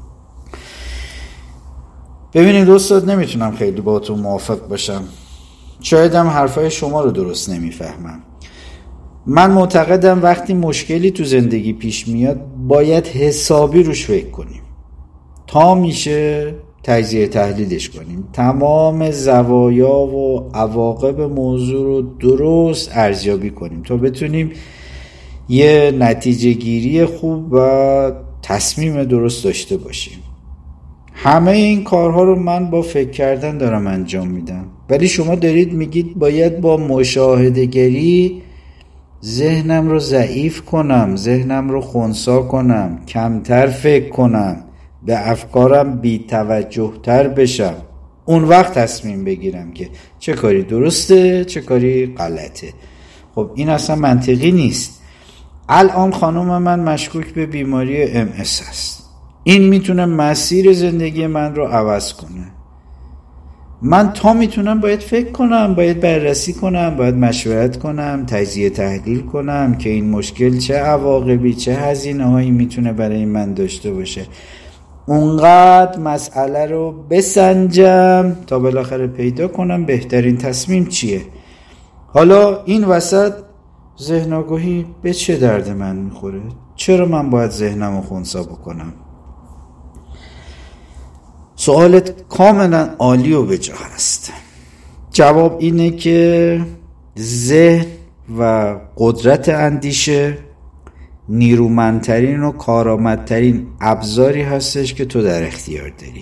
Speaker 1: ببینید استاد، نمیتونم خیلی با تو موافق باشم. شاید هم حرفای شما رو درست نمیفهمم. من معتقدم وقتی مشکلی تو زندگی پیش میاد باید حسابی روش فکر کنیم، تا میشه تجزیه تحلیلش کنیم، تمام زوایا و عواقب موضوع رو درست ارزیابی کنیم تا بتونیم یه نتیجه گیری خوب و تصمیم درست داشته باشیم. همه این کارها رو من با فکر کردن دارم انجام میدم، ولی شما دارید میگید باید با مشاهده گری ذهنم رو ضعیف کنم، ذهنم رو خنثی کنم، کمتر فکر کنم، به افکارم بی توجه تر بشم، اون وقت تصمیم بگیرم که چه کاری درسته چه کاری غلطه. خب این اصلا منطقی نیست. الان خانم من مشکوک به بیماری ام اس است. این میتونه مسیر زندگی من رو عوض کنه. من تا میتونم باید فکر کنم، باید بررسی کنم، باید مشورت کنم، تجزیه تحلیل کنم که این مشکل چه عواقبی چه هزینه هایی میتونه برای من داشته باشه. اونقدر مسئله رو بسنجم تا بالاخره پیدا کنم بهترین تصمیم چیه. حالا این وسط ذهن آگاهی به چه درد من میخوره؟ چرا من باید ذهنم رو خنثی بکنم؟ سوالت کاملا عالی و به جا هست. جواب اینه که ذهن و قدرت اندیشه نیرومندترین و کارآمدترین ابزاری هستش که تو در اختیار داری،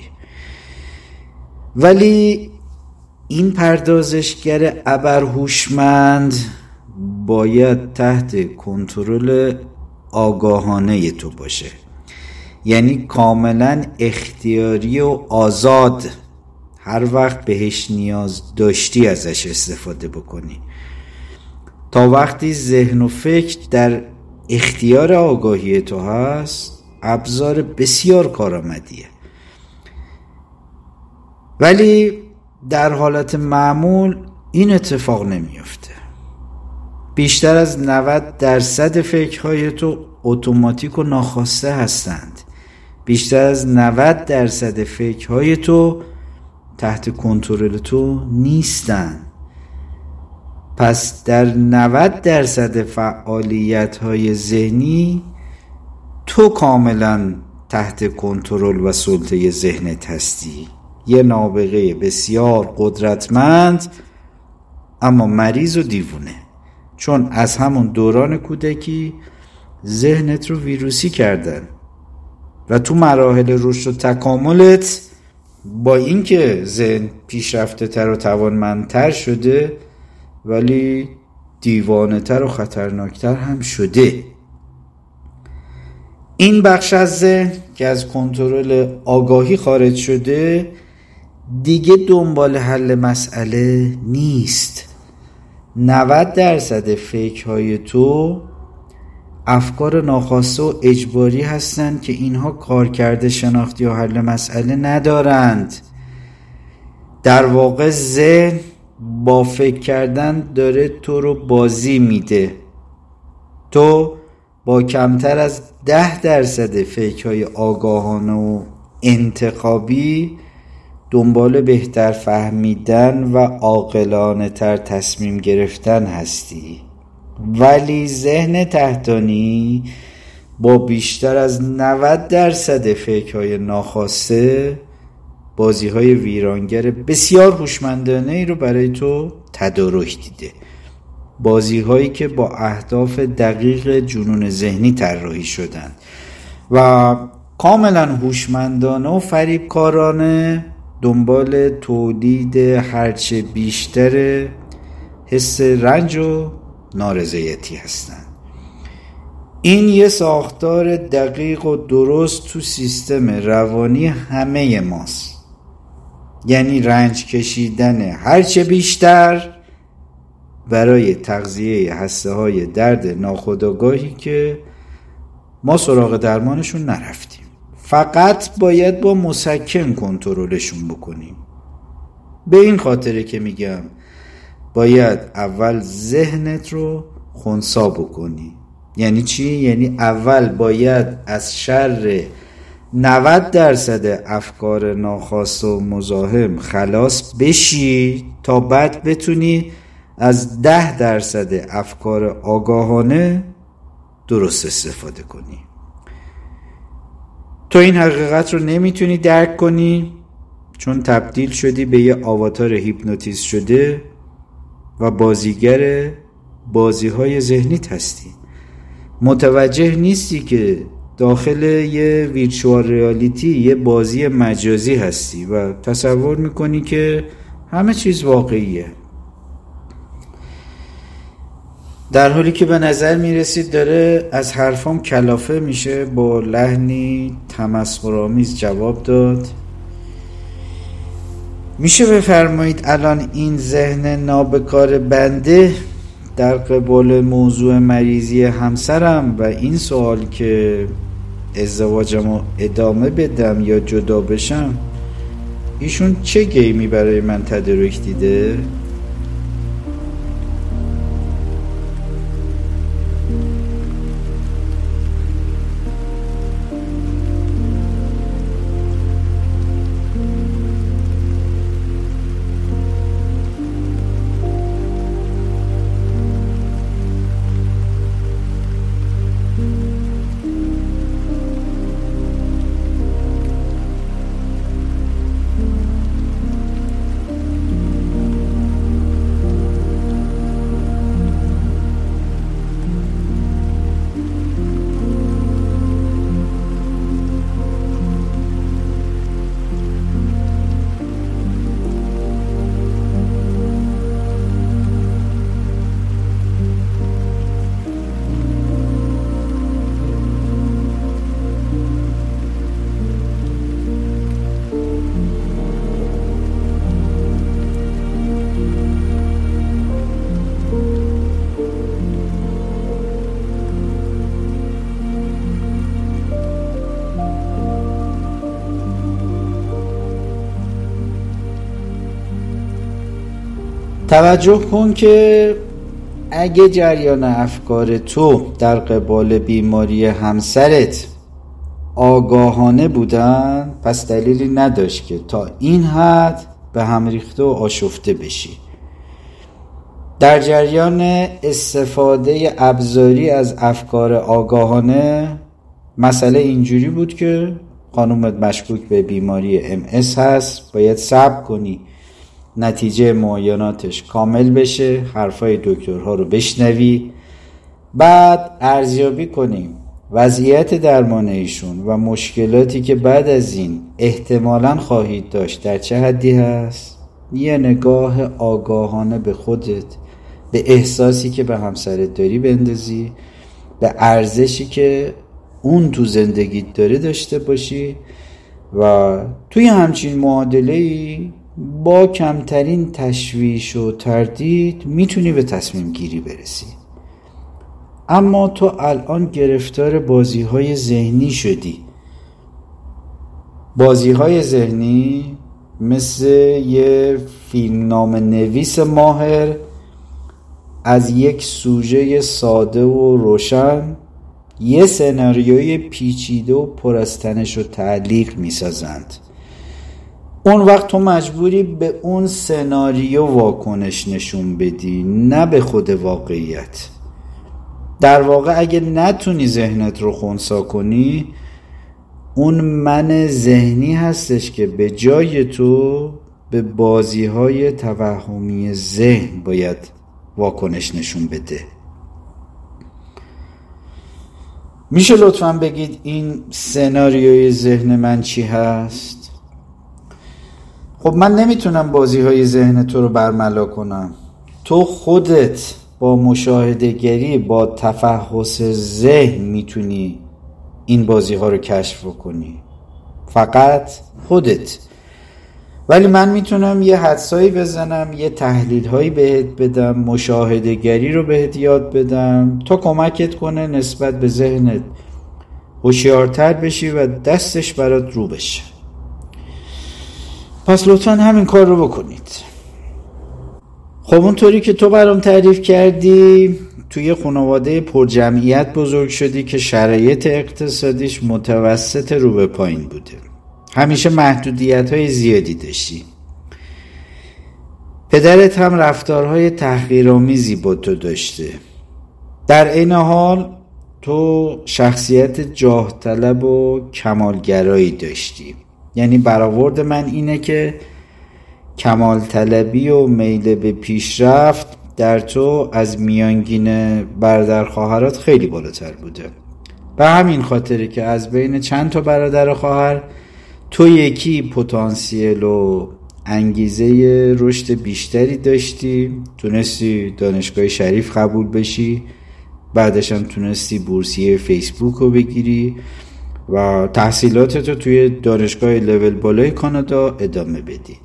Speaker 1: ولی این پردازشگر ابرهوشمند باید تحت کنترل آگاهانه تو باشه، یعنی کاملا اختیاری و آزاد، هر وقت بهش نیاز داشتی ازش استفاده بکنی. تا وقتی ذهن و فکر در اختیار آگاهی تو هست ابزار بسیار کارآمدیه، ولی در حالت معمول این اتفاق نمیفته. بیشتر از نود درصد فکرهای تو اتوماتیک و ناخواسته هستند. بیشتر از نود درصد فکرهای تو تحت کنترل تو نیستند. پس در نود درصد فعالیت‌های ذهنی تو کاملا تحت کنترل و سلطه ذهنت هستی. یه نابغه بسیار قدرتمند اما مریض و دیوونه، چون از همون دوران کودکی ذهنت رو ویروسی کردن و تو مراحل رشد و تکاملت با اینکه ذهن پیشرفته تر و توانمندتر شده ولی دیوانه تر و خطرناکتر هم شده. این بخش از ذهن که از کنترل آگاهی خارج شده دیگه دنبال حل مسئله نیست. نود درصد فکرهای تو افکار ناخواسته و اجباری هستند که اینها کارکرد شناختی و حل مسئله ندارند. در واقع ذهن با فکر کردن داره تو رو بازی میده. تو با کمتر از ده درصد فکرهای آگاهانه و انتخابی دنبال بهتر فهمیدن و عاقلانه تر تصمیم گرفتن هستی، ولی ذهن تحتانی با بیشتر از نود درصد فکرهای ناخواسته بازی‌های ویرانگر بسیار هوشمندانه ای رو برای تو تدارک دیده. بازی‌هایی که با اهداف دقیق جنون ذهنی طراحی شدن و کاملا هوشمندانه و فریبکارانه دنبال تولید هرچه بیشتر حس رنج و نارضایتی هستند. این یه ساختار دقیق و درست تو سیستم روانی همه ماست، یعنی رنج کشیدن هرچه بیشتر برای تغذیه هسته‌های درد ناخودآگاهی که ما سراغ درمانشون نرفتیم. فقط باید با مسکن کنترلشون بکنیم. به این خاطره که میگم باید اول ذهنت رو خنثی بکنی. یعنی چی؟ یعنی اول باید از شر نود درصد افکار ناخواسته و مزاحم خلاص بشی تا بعد بتونی از ده درصد افکار آگاهانه درست استفاده کنی. تو این حقیقت رو نمیتونی درک کنی چون تبدیل شدی به یه آواتار هیپنوتیزم شده و بازیگر بازی‌های ذهنیت هستی. متوجه نیستی که داخل یه ویرچوال ریالیتی، یه بازی مجازی هستی و تصور میکنی که همه چیز واقعیه، در حالی که به نظر میرسید داره از حرفام کلافه میشه. با لحنی تمسخرآمیز جواب داد: میشه بفرمایید الان این ذهن نابکار بنده در قبال موضوع مریضی همسرم و این سوال که ازدواجمو ادامه بدم یا جدا بشم، ایشون چه گیمی برای من تدارک دیده؟ توجه کن که اگه جریان افکار تو در قبال بیماری همسرت آگاهانه بودن، پس دلیلی نداشت که تا این حد به هم ریخته و آشفته بشی. در جریان استفاده ابزاری از افکار آگاهانه، مسئله اینجوری بود که خانومت مشکوک به بیماری ام اس هست، باید صبر کنی نتیجه معایناتش کامل بشه، حرفای دکترها رو بشنوی، بعد ارزیابی کنیم وضعیت درمان ایشون و مشکلاتی که بعد از این احتمالاً خواهید داشت در چه حدی هست. یه نگاه آگاهانه به خودت، به احساسی که به همسرت داری بندازی، به ارزشی که اون تو زندگیت داره داشته باشی و توی همچین معادله‌ای با کمترین تشویش و تردید میتونی به تصمیم گیری برسی. اما تو الان گرفتار بازی های ذهنی شدی. بازی های ذهنی مثل یه فیلمنامه نویس ماهر از یک سوژه ساده و روشن یه سناریوی پیچیده و پر از تنش و تعلیق میسازند. اون وقت تو مجبوری به اون سناریو واکنش نشون بدی، نه به خود واقعیت. در واقع اگه نتونی ذهنت رو خنثی کنی، اون من ذهنی هستش که به جای تو به بازی‌های توهمی ذهن باید واکنش نشون بده. میشه لطفاً بگید این سناریوی ذهن من چی هست؟ خب من نمیتونم بازی های ذهن تو رو برملا کنم. تو خودت با مشاهده‌گری، با تفحص ذهن میتونی این بازی ها رو کشف کنی، فقط خودت. ولی من میتونم یه حدسایی بزنم، یه تحلیل هایی بهت بدم، مشاهده‌گری رو بهت یاد بدم تا کمکت کنه نسبت به ذهنت هوشیارتر بشی و دستش برات رو بشه. پس لطفاً همین کار رو بکنید. خب اونطوری که تو برام تعریف کردی، توی خانواده پر جمعیت بزرگ شدی که شرایط اقتصادیش متوسط رو به پایین بوده. همیشه محدودیت‌های زیادی داشتی. پدرت هم رفتارهای تحقیرآمیزی با تو داشته. در این حال تو شخصیت جاه طلب و کمالگرایی داشتی. یعنی برآورد من اینه که کمال طلبی و میل به پیشرفت در تو از میانگین برادر خواهرات خیلی بالاتر بوده. به همین خاطره که از بین چند تا برادر و خواهر تو یکی پتانسیل و انگیزه رشد بیشتری داشتی، تونستی دانشگاه شریف قبول بشی، بعدش هم تونستی بورسیه فیسبوک رو بگیری و تحصیلاتتو توی دانشگاه لول بالای کانادا ادامه بدی.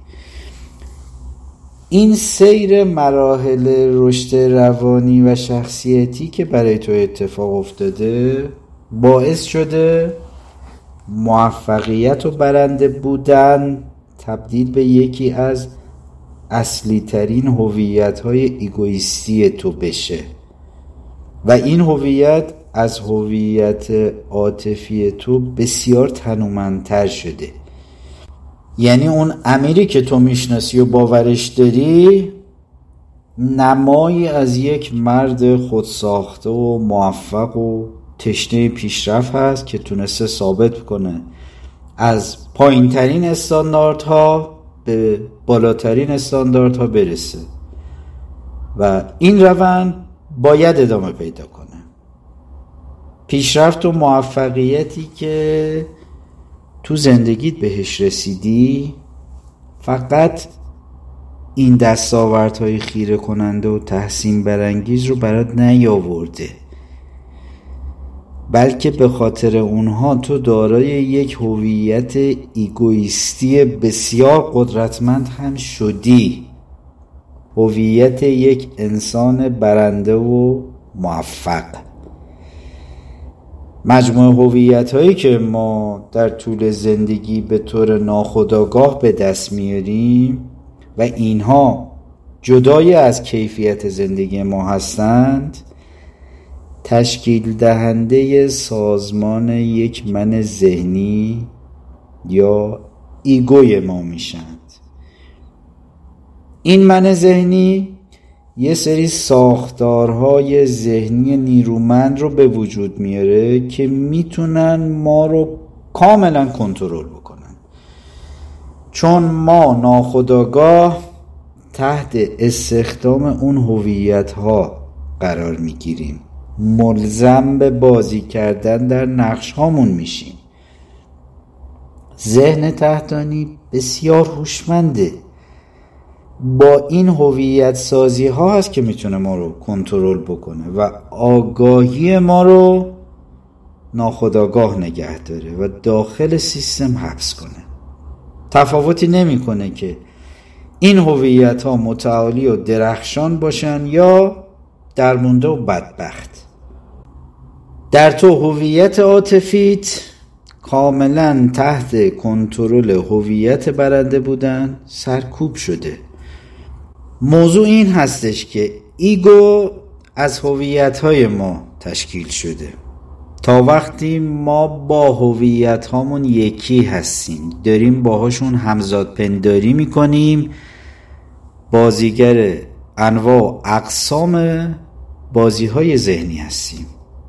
Speaker 1: این سیر مراحل رشد روانی و شخصیتی که برای تو اتفاق افتاده باعث شده موفقیت و برنده بودن تبدیل به یکی از اصلی ترین هویت های ایگویستی تو بشه و این هویت از هویت عاطفی تو بسیار تنومندتر شده. یعنی اون امیری که تو میشناسی و باورش داری نمایی از یک مرد خودساخته و موفق و تشنه پیشرفت هست که تونسته ثابت کنه از پایین ترین استانداردها به بالاترین استانداردها برسه و این روند باید ادامه پیدا کنه. پیشرفت و موفقیتی که تو زندگیت بهش رسیدی فقط این دستاوردهای خیره کننده و تحسین برانگیز رو برات نیاورده، بلکه به خاطر اونها تو دارای یک هویت ایگویستی بسیار قدرتمند هم شدی، هویت یک انسان برنده و موفق. مجموعه هویت هایی که ما در طول زندگی به طور ناخودآگاه به دست میاریم و اینها جدای از کیفیت زندگی ما هستند تشکیل دهنده سازمان یک من ذهنی یا ایگوی ما میشند. این من ذهنی یه سری ساختارهای ذهنی نیرومند رو به وجود میاره که میتونن ما رو کاملا کنترل بکنن، چون ما ناخودآگاه تحت استخدام اون هویت‌ها قرار میگیریم، ملزم به بازی کردن در نقش هامون میشیم. ذهن تحتانی بسیار هوشمنده، با این هویت سازی ها هست که میتونه ما رو کنترل بکنه و آگاهی ما رو ناخودآگاه نگه داره و داخل سیستم حبس کنه. تفاوتی نمی کنه که این هویت ها متعالی و درخشان باشن یا درمونده و بدبخت. در تو هویت عاطفیت کاملا تحت کنترل هویت برنده بودن سرکوب شده. موضوع این هستش که ایگو از هویت‌های ما تشکیل شده. تا وقتی ما با هویت‌هامون یکی هستیم، داریم باهاشون همزاد پنداری میکنیم، بازیگر انواع و اقسام بازی‌های ذهنی هستیم.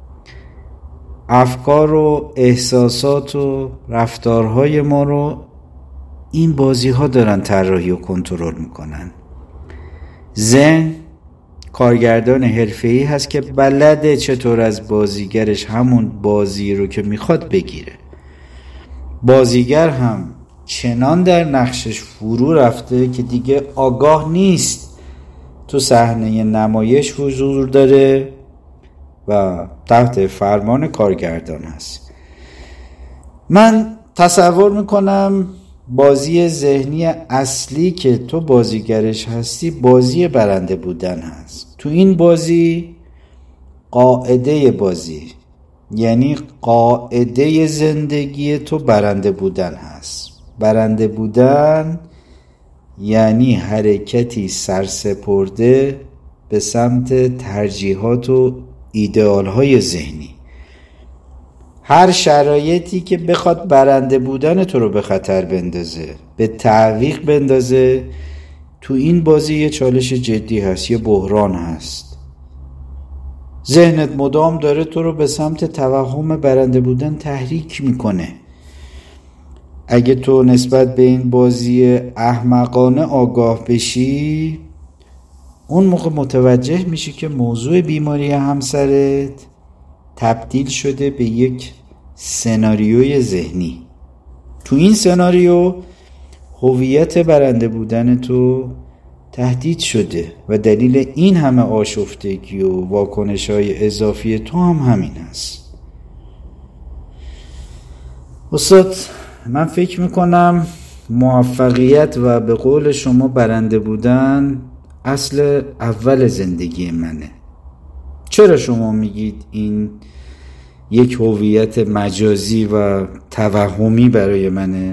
Speaker 1: افکار و احساسات و رفتارهای ما رو این بازی‌ها دارن طراحی و کنترل میکنن. ذهن کارگردان حرفه‌ای هست که بلده چطور از بازیگرش همون بازی رو که میخواد بگیره. بازیگر هم چنان در نقشش فرو رفته که دیگه آگاه نیست تو صحنه نمایش حضور داره و تحت فرمان کارگردان هست. من تصور میکنم بازی ذهنی اصلی که تو بازیگرش هستی بازی برنده بودن هست. تو این بازی قاعده بازی یعنی قاعده زندگی تو برنده بودن هست. برنده بودن یعنی حرکتی سرسپرده به سمت ترجیحات و ایدئال‌های ذهنی. هر شرایطی که بخواد برنده بودن تو رو به خطر بندازه، به تعویق بندازه، تو این بازی یه چالش جدی هست، یه بحران هست. ذهنت مدام داره تو رو به سمت توهم برنده بودن تحریک میکنه. اگه تو نسبت به این بازی احمقانه آگاه بشی، اون موقع متوجه میشی که موضوع بیماری همسرت تبدیل شده به یک سناریوی ذهنی. تو این سناریو هویت برنده بودن تو تهدید شده و دلیل این همه آشفتگی و واکنش‌های اضافی تو هم همین است. استاد، من فکر میکنم موفقیت و به قول شما برنده بودن اصل اول زندگی منه. چرا شما میگید این یک هویت مجازی و توهمی برای منه؟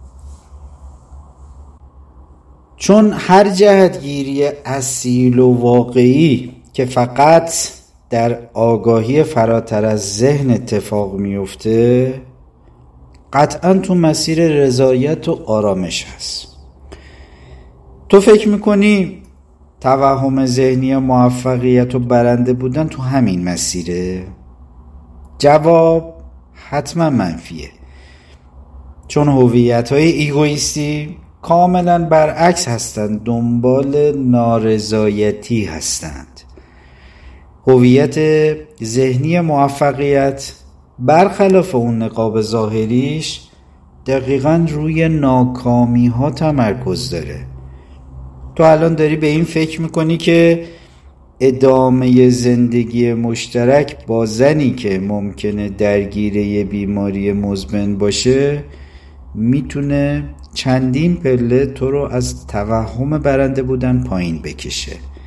Speaker 1: چون هر جهتگیری اصیل و واقعی که فقط در آگاهی فراتر از ذهن اتفاق میفته قطعا تو مسیر رضایت و آرامش هست. تو فکر میکنی توهم ذهنی موفقیت و برنده بودن تو همین مسیره؟ جواب حتما منفیه، چون هویت‌های ایگویستی کاملا برعکس هستند، دنبال نارضایتی هستند. هویت ذهنی موفقیت برخلاف اون نقاب ظاهریش دقیقاً روی ناکامی ها تمرکز داره. تو الان داری به این فکر میکنی که ادامه زندگی مشترک با زنی که ممکنه درگیر یه بیماری مزمن باشه میتونه چندین پله تو رو از توهم برنده بودن پایین بکشه.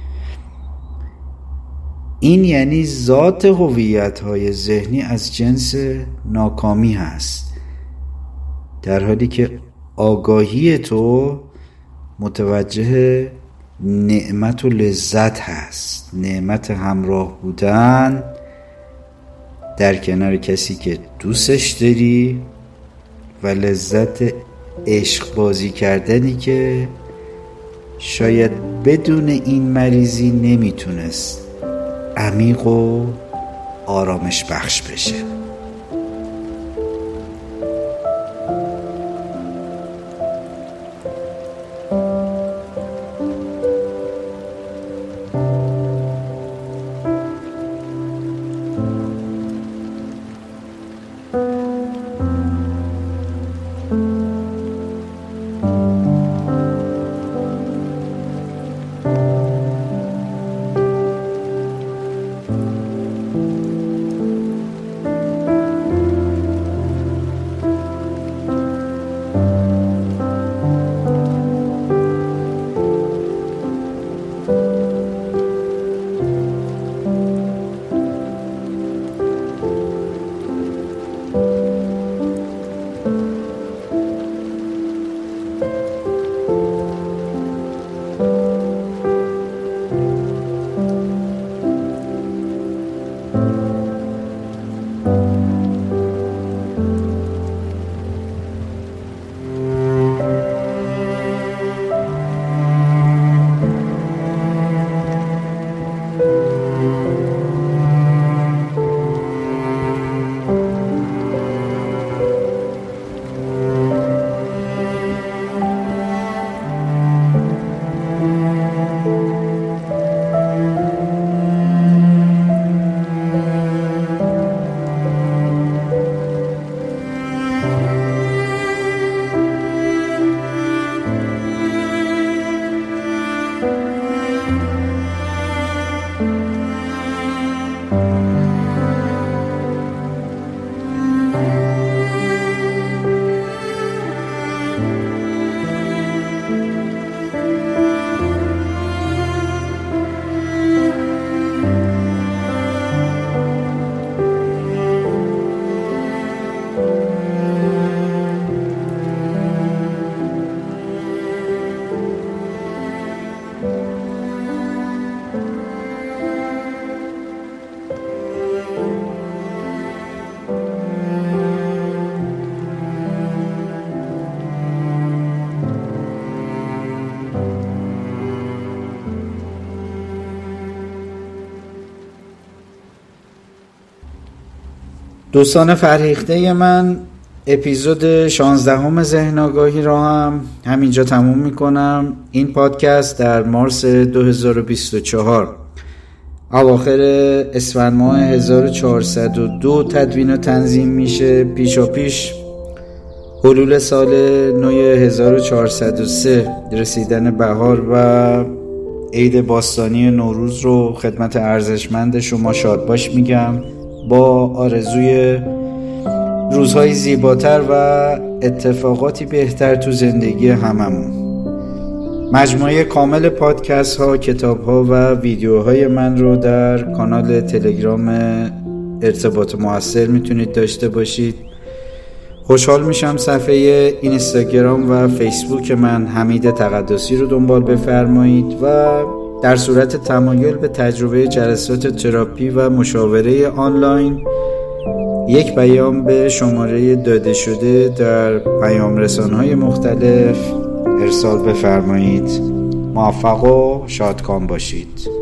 Speaker 1: این یعنی ذات هویت‌های ذهنی از جنس ناکامی هست، در حالی که آگاهی تو متوجه نعمت و لذت هست. نعمت همراه بودن در کنار کسی که دوستش داری و لذت عشق بازی کردنی که شاید بدون این مریضی نمیتونست عمیق و آرامش بخش بشه. دوستان فرهیخته من، اپیزود شانزدهم ذهن آگاهی را هم همینجا تموم میکنم. این پادکست در مارس دو هزار و بیست و چهار اواخر اسفند ماه هزار و چهارصد و دو تدوین و تنظیم میشه. پیشا پیش حلول سال نو هزار و چهارصد و سه رسیدن بهار و عید باستانی نوروز رو خدمت ارزشمند شما شادباش میگم، با آرزوی روزهای زیباتر و اتفاقاتی بهتر تو زندگی هممون. مجموعه کامل پادکست ها، کتاب ها و ویدیوهای من رو در کانال تلگرام ارتباط موثر میتونید داشته باشید. خوشحال میشم صفحه اینستاگرام و فیسبوک من حمید تقدسی رو دنبال بفرمایید و در صورت تمایل به تجربه جلسات تراپی و مشاوره آنلاین یک پیام به شماره داده شده در پیام رسانه‌های مختلف ارسال بفرمایید. موفق و شادکام باشید.